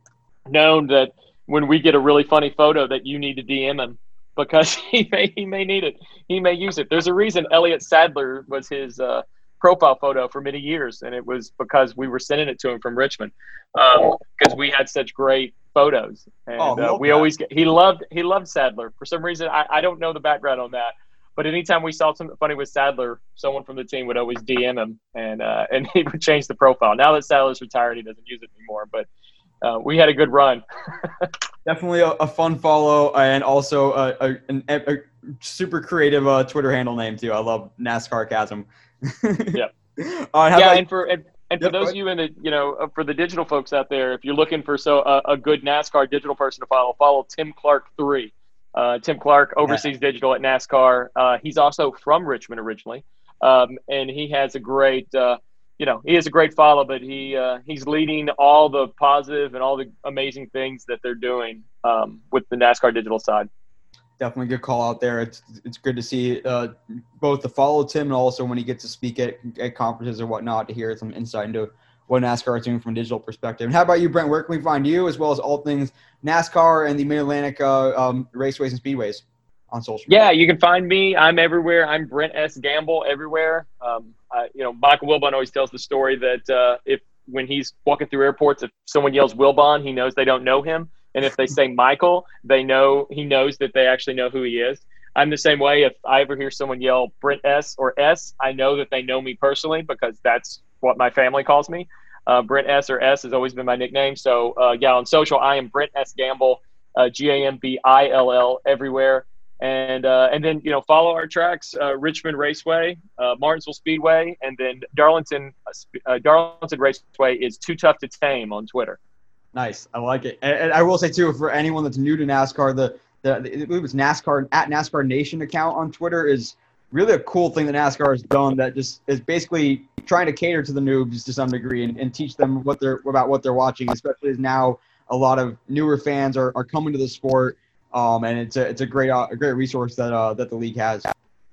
known that when we get a really funny photo that you need to D M him, because he may he may need it. He may use it. There's a reason Elliott Sadler was his uh, profile photo for many years, and it was because we were sending it to him from Richmond because um, we had such great photos. And oh, uh, we that. always get, he loved he loved Sadler. For some reason, I, I don't know the background on that, but anytime we saw something funny with Sadler, someone from the team would always D M him, and uh, and he would change the profile. Now that Sadler's retired, he doesn't use it anymore, but Uh, we had a good run. Definitely a, a fun follow, and also a, a, an, a super creative uh, Twitter handle name too. I love NASCAR Chasm. Yeah. All right, how yeah, about, and for and, and for yep, those of you in the you know uh, for the digital folks out there, if you're looking for so uh, a good NASCAR digital person to follow, follow Tim Clark three. Uh, Tim Clark oversees yeah. digital at NASCAR. Uh, he's also from Richmond originally, um, and he has a great. Uh, You know, he is a great follow, but he uh, he's leading all the positive and all the amazing things that they're doing um, with the NASCAR digital side. Definitely a good call out there. It's it's good to see uh, both to follow Tim and also when he gets to speak at, at conferences or whatnot to hear some insight into what NASCAR is doing from a digital perspective. And how about you, Brent? Where can we find you as well as all things NASCAR and the Mid-Atlantic uh, um, raceways and speedways on social media? Yeah, you can find me. I'm everywhere. I'm Brent S. Gamble everywhere. Um, I, you know, Michael Wilbon always tells the story that uh, if when he's walking through airports, if someone yells Wilbon, he knows they don't know him. And if they say Michael, they know he knows that they actually know who he is. I'm the same way. If I ever hear someone yell Brent S or S, I know that they know me personally because that's what my family calls me. Uh, Brent S or S has always been my nickname. So, uh, yeah, on social, I am Brent S. Gamble, uh, G A M B I L L, everywhere. And uh, and then, you know, follow our tracks, uh, Richmond Raceway, uh, Martinsville Speedway, and then Darlington uh, Darlington Raceway is Too Tough to Tame on Twitter. Nice. I like it. And, and I will say, too, for anyone that's new to NASCAR, the, the, the it was NASCAR at NASCAR Nation account on Twitter is really a cool thing that NASCAR has done that just is basically trying to cater to the noobs to some degree and, and teach them what they're about what they're watching, especially as now a lot of newer fans are, are coming to the sport. Um, and it's a it's a great uh, a great resource that uh, that the league has.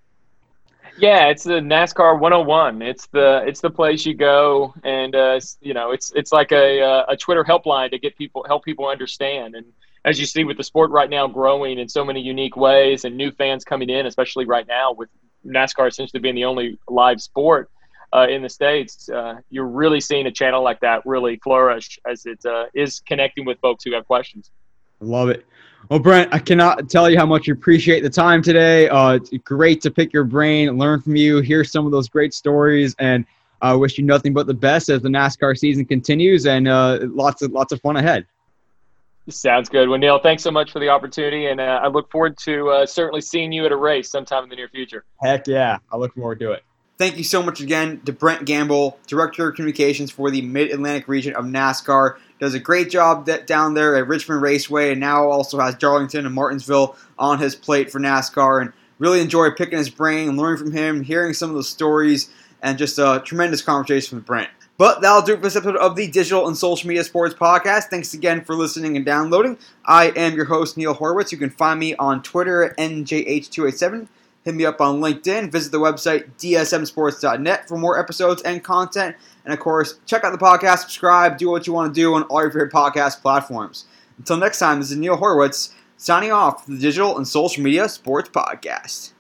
Yeah, it's the NASCAR one oh one. It's the it's the place you go, and uh, you know it's it's like a a Twitter helpline to get people help people understand. And as you see with the sport right now growing in so many unique ways, and new fans coming in, especially right now with NASCAR essentially being the only live sport uh, in the States, uh, you're really seeing a channel like that really flourish as it uh, is connecting with folks who have questions. Love it. Well, Brent, I cannot tell you how much you appreciate the time today. Uh, it's great to pick your brain, learn from you, hear some of those great stories, and I uh, wish you nothing but the best as the NASCAR season continues, and uh, lots of lots of fun ahead. Sounds good. Well, Neil, thanks so much for the opportunity, and uh, I look forward to uh, certainly seeing you at a race sometime in the near future. Heck yeah. I look forward to it. Thank you so much again to Brent Gamble, Director of Communications for the Mid-Atlantic region of NASCAR. Does a great job that down there at Richmond Raceway, and now also has Darlington and Martinsville on his plate for NASCAR. And really enjoy picking his brain and learning from him, hearing some of the stories, and just a tremendous conversation with Brent. But that'll do it for this episode of the Digital and Social Media Sports Podcast. Thanks again for listening and downloading. I am your host, Neil Horowitz. You can find me on Twitter at N J H two eight seven. Hit me up on LinkedIn. Visit the website D S M sports dot net for more episodes and content. And, of course, check out the podcast, subscribe, do what you want to do on all your favorite podcast platforms. Until next time, this is Neil Horowitz signing off for the Digital and Social Media Sports Podcast.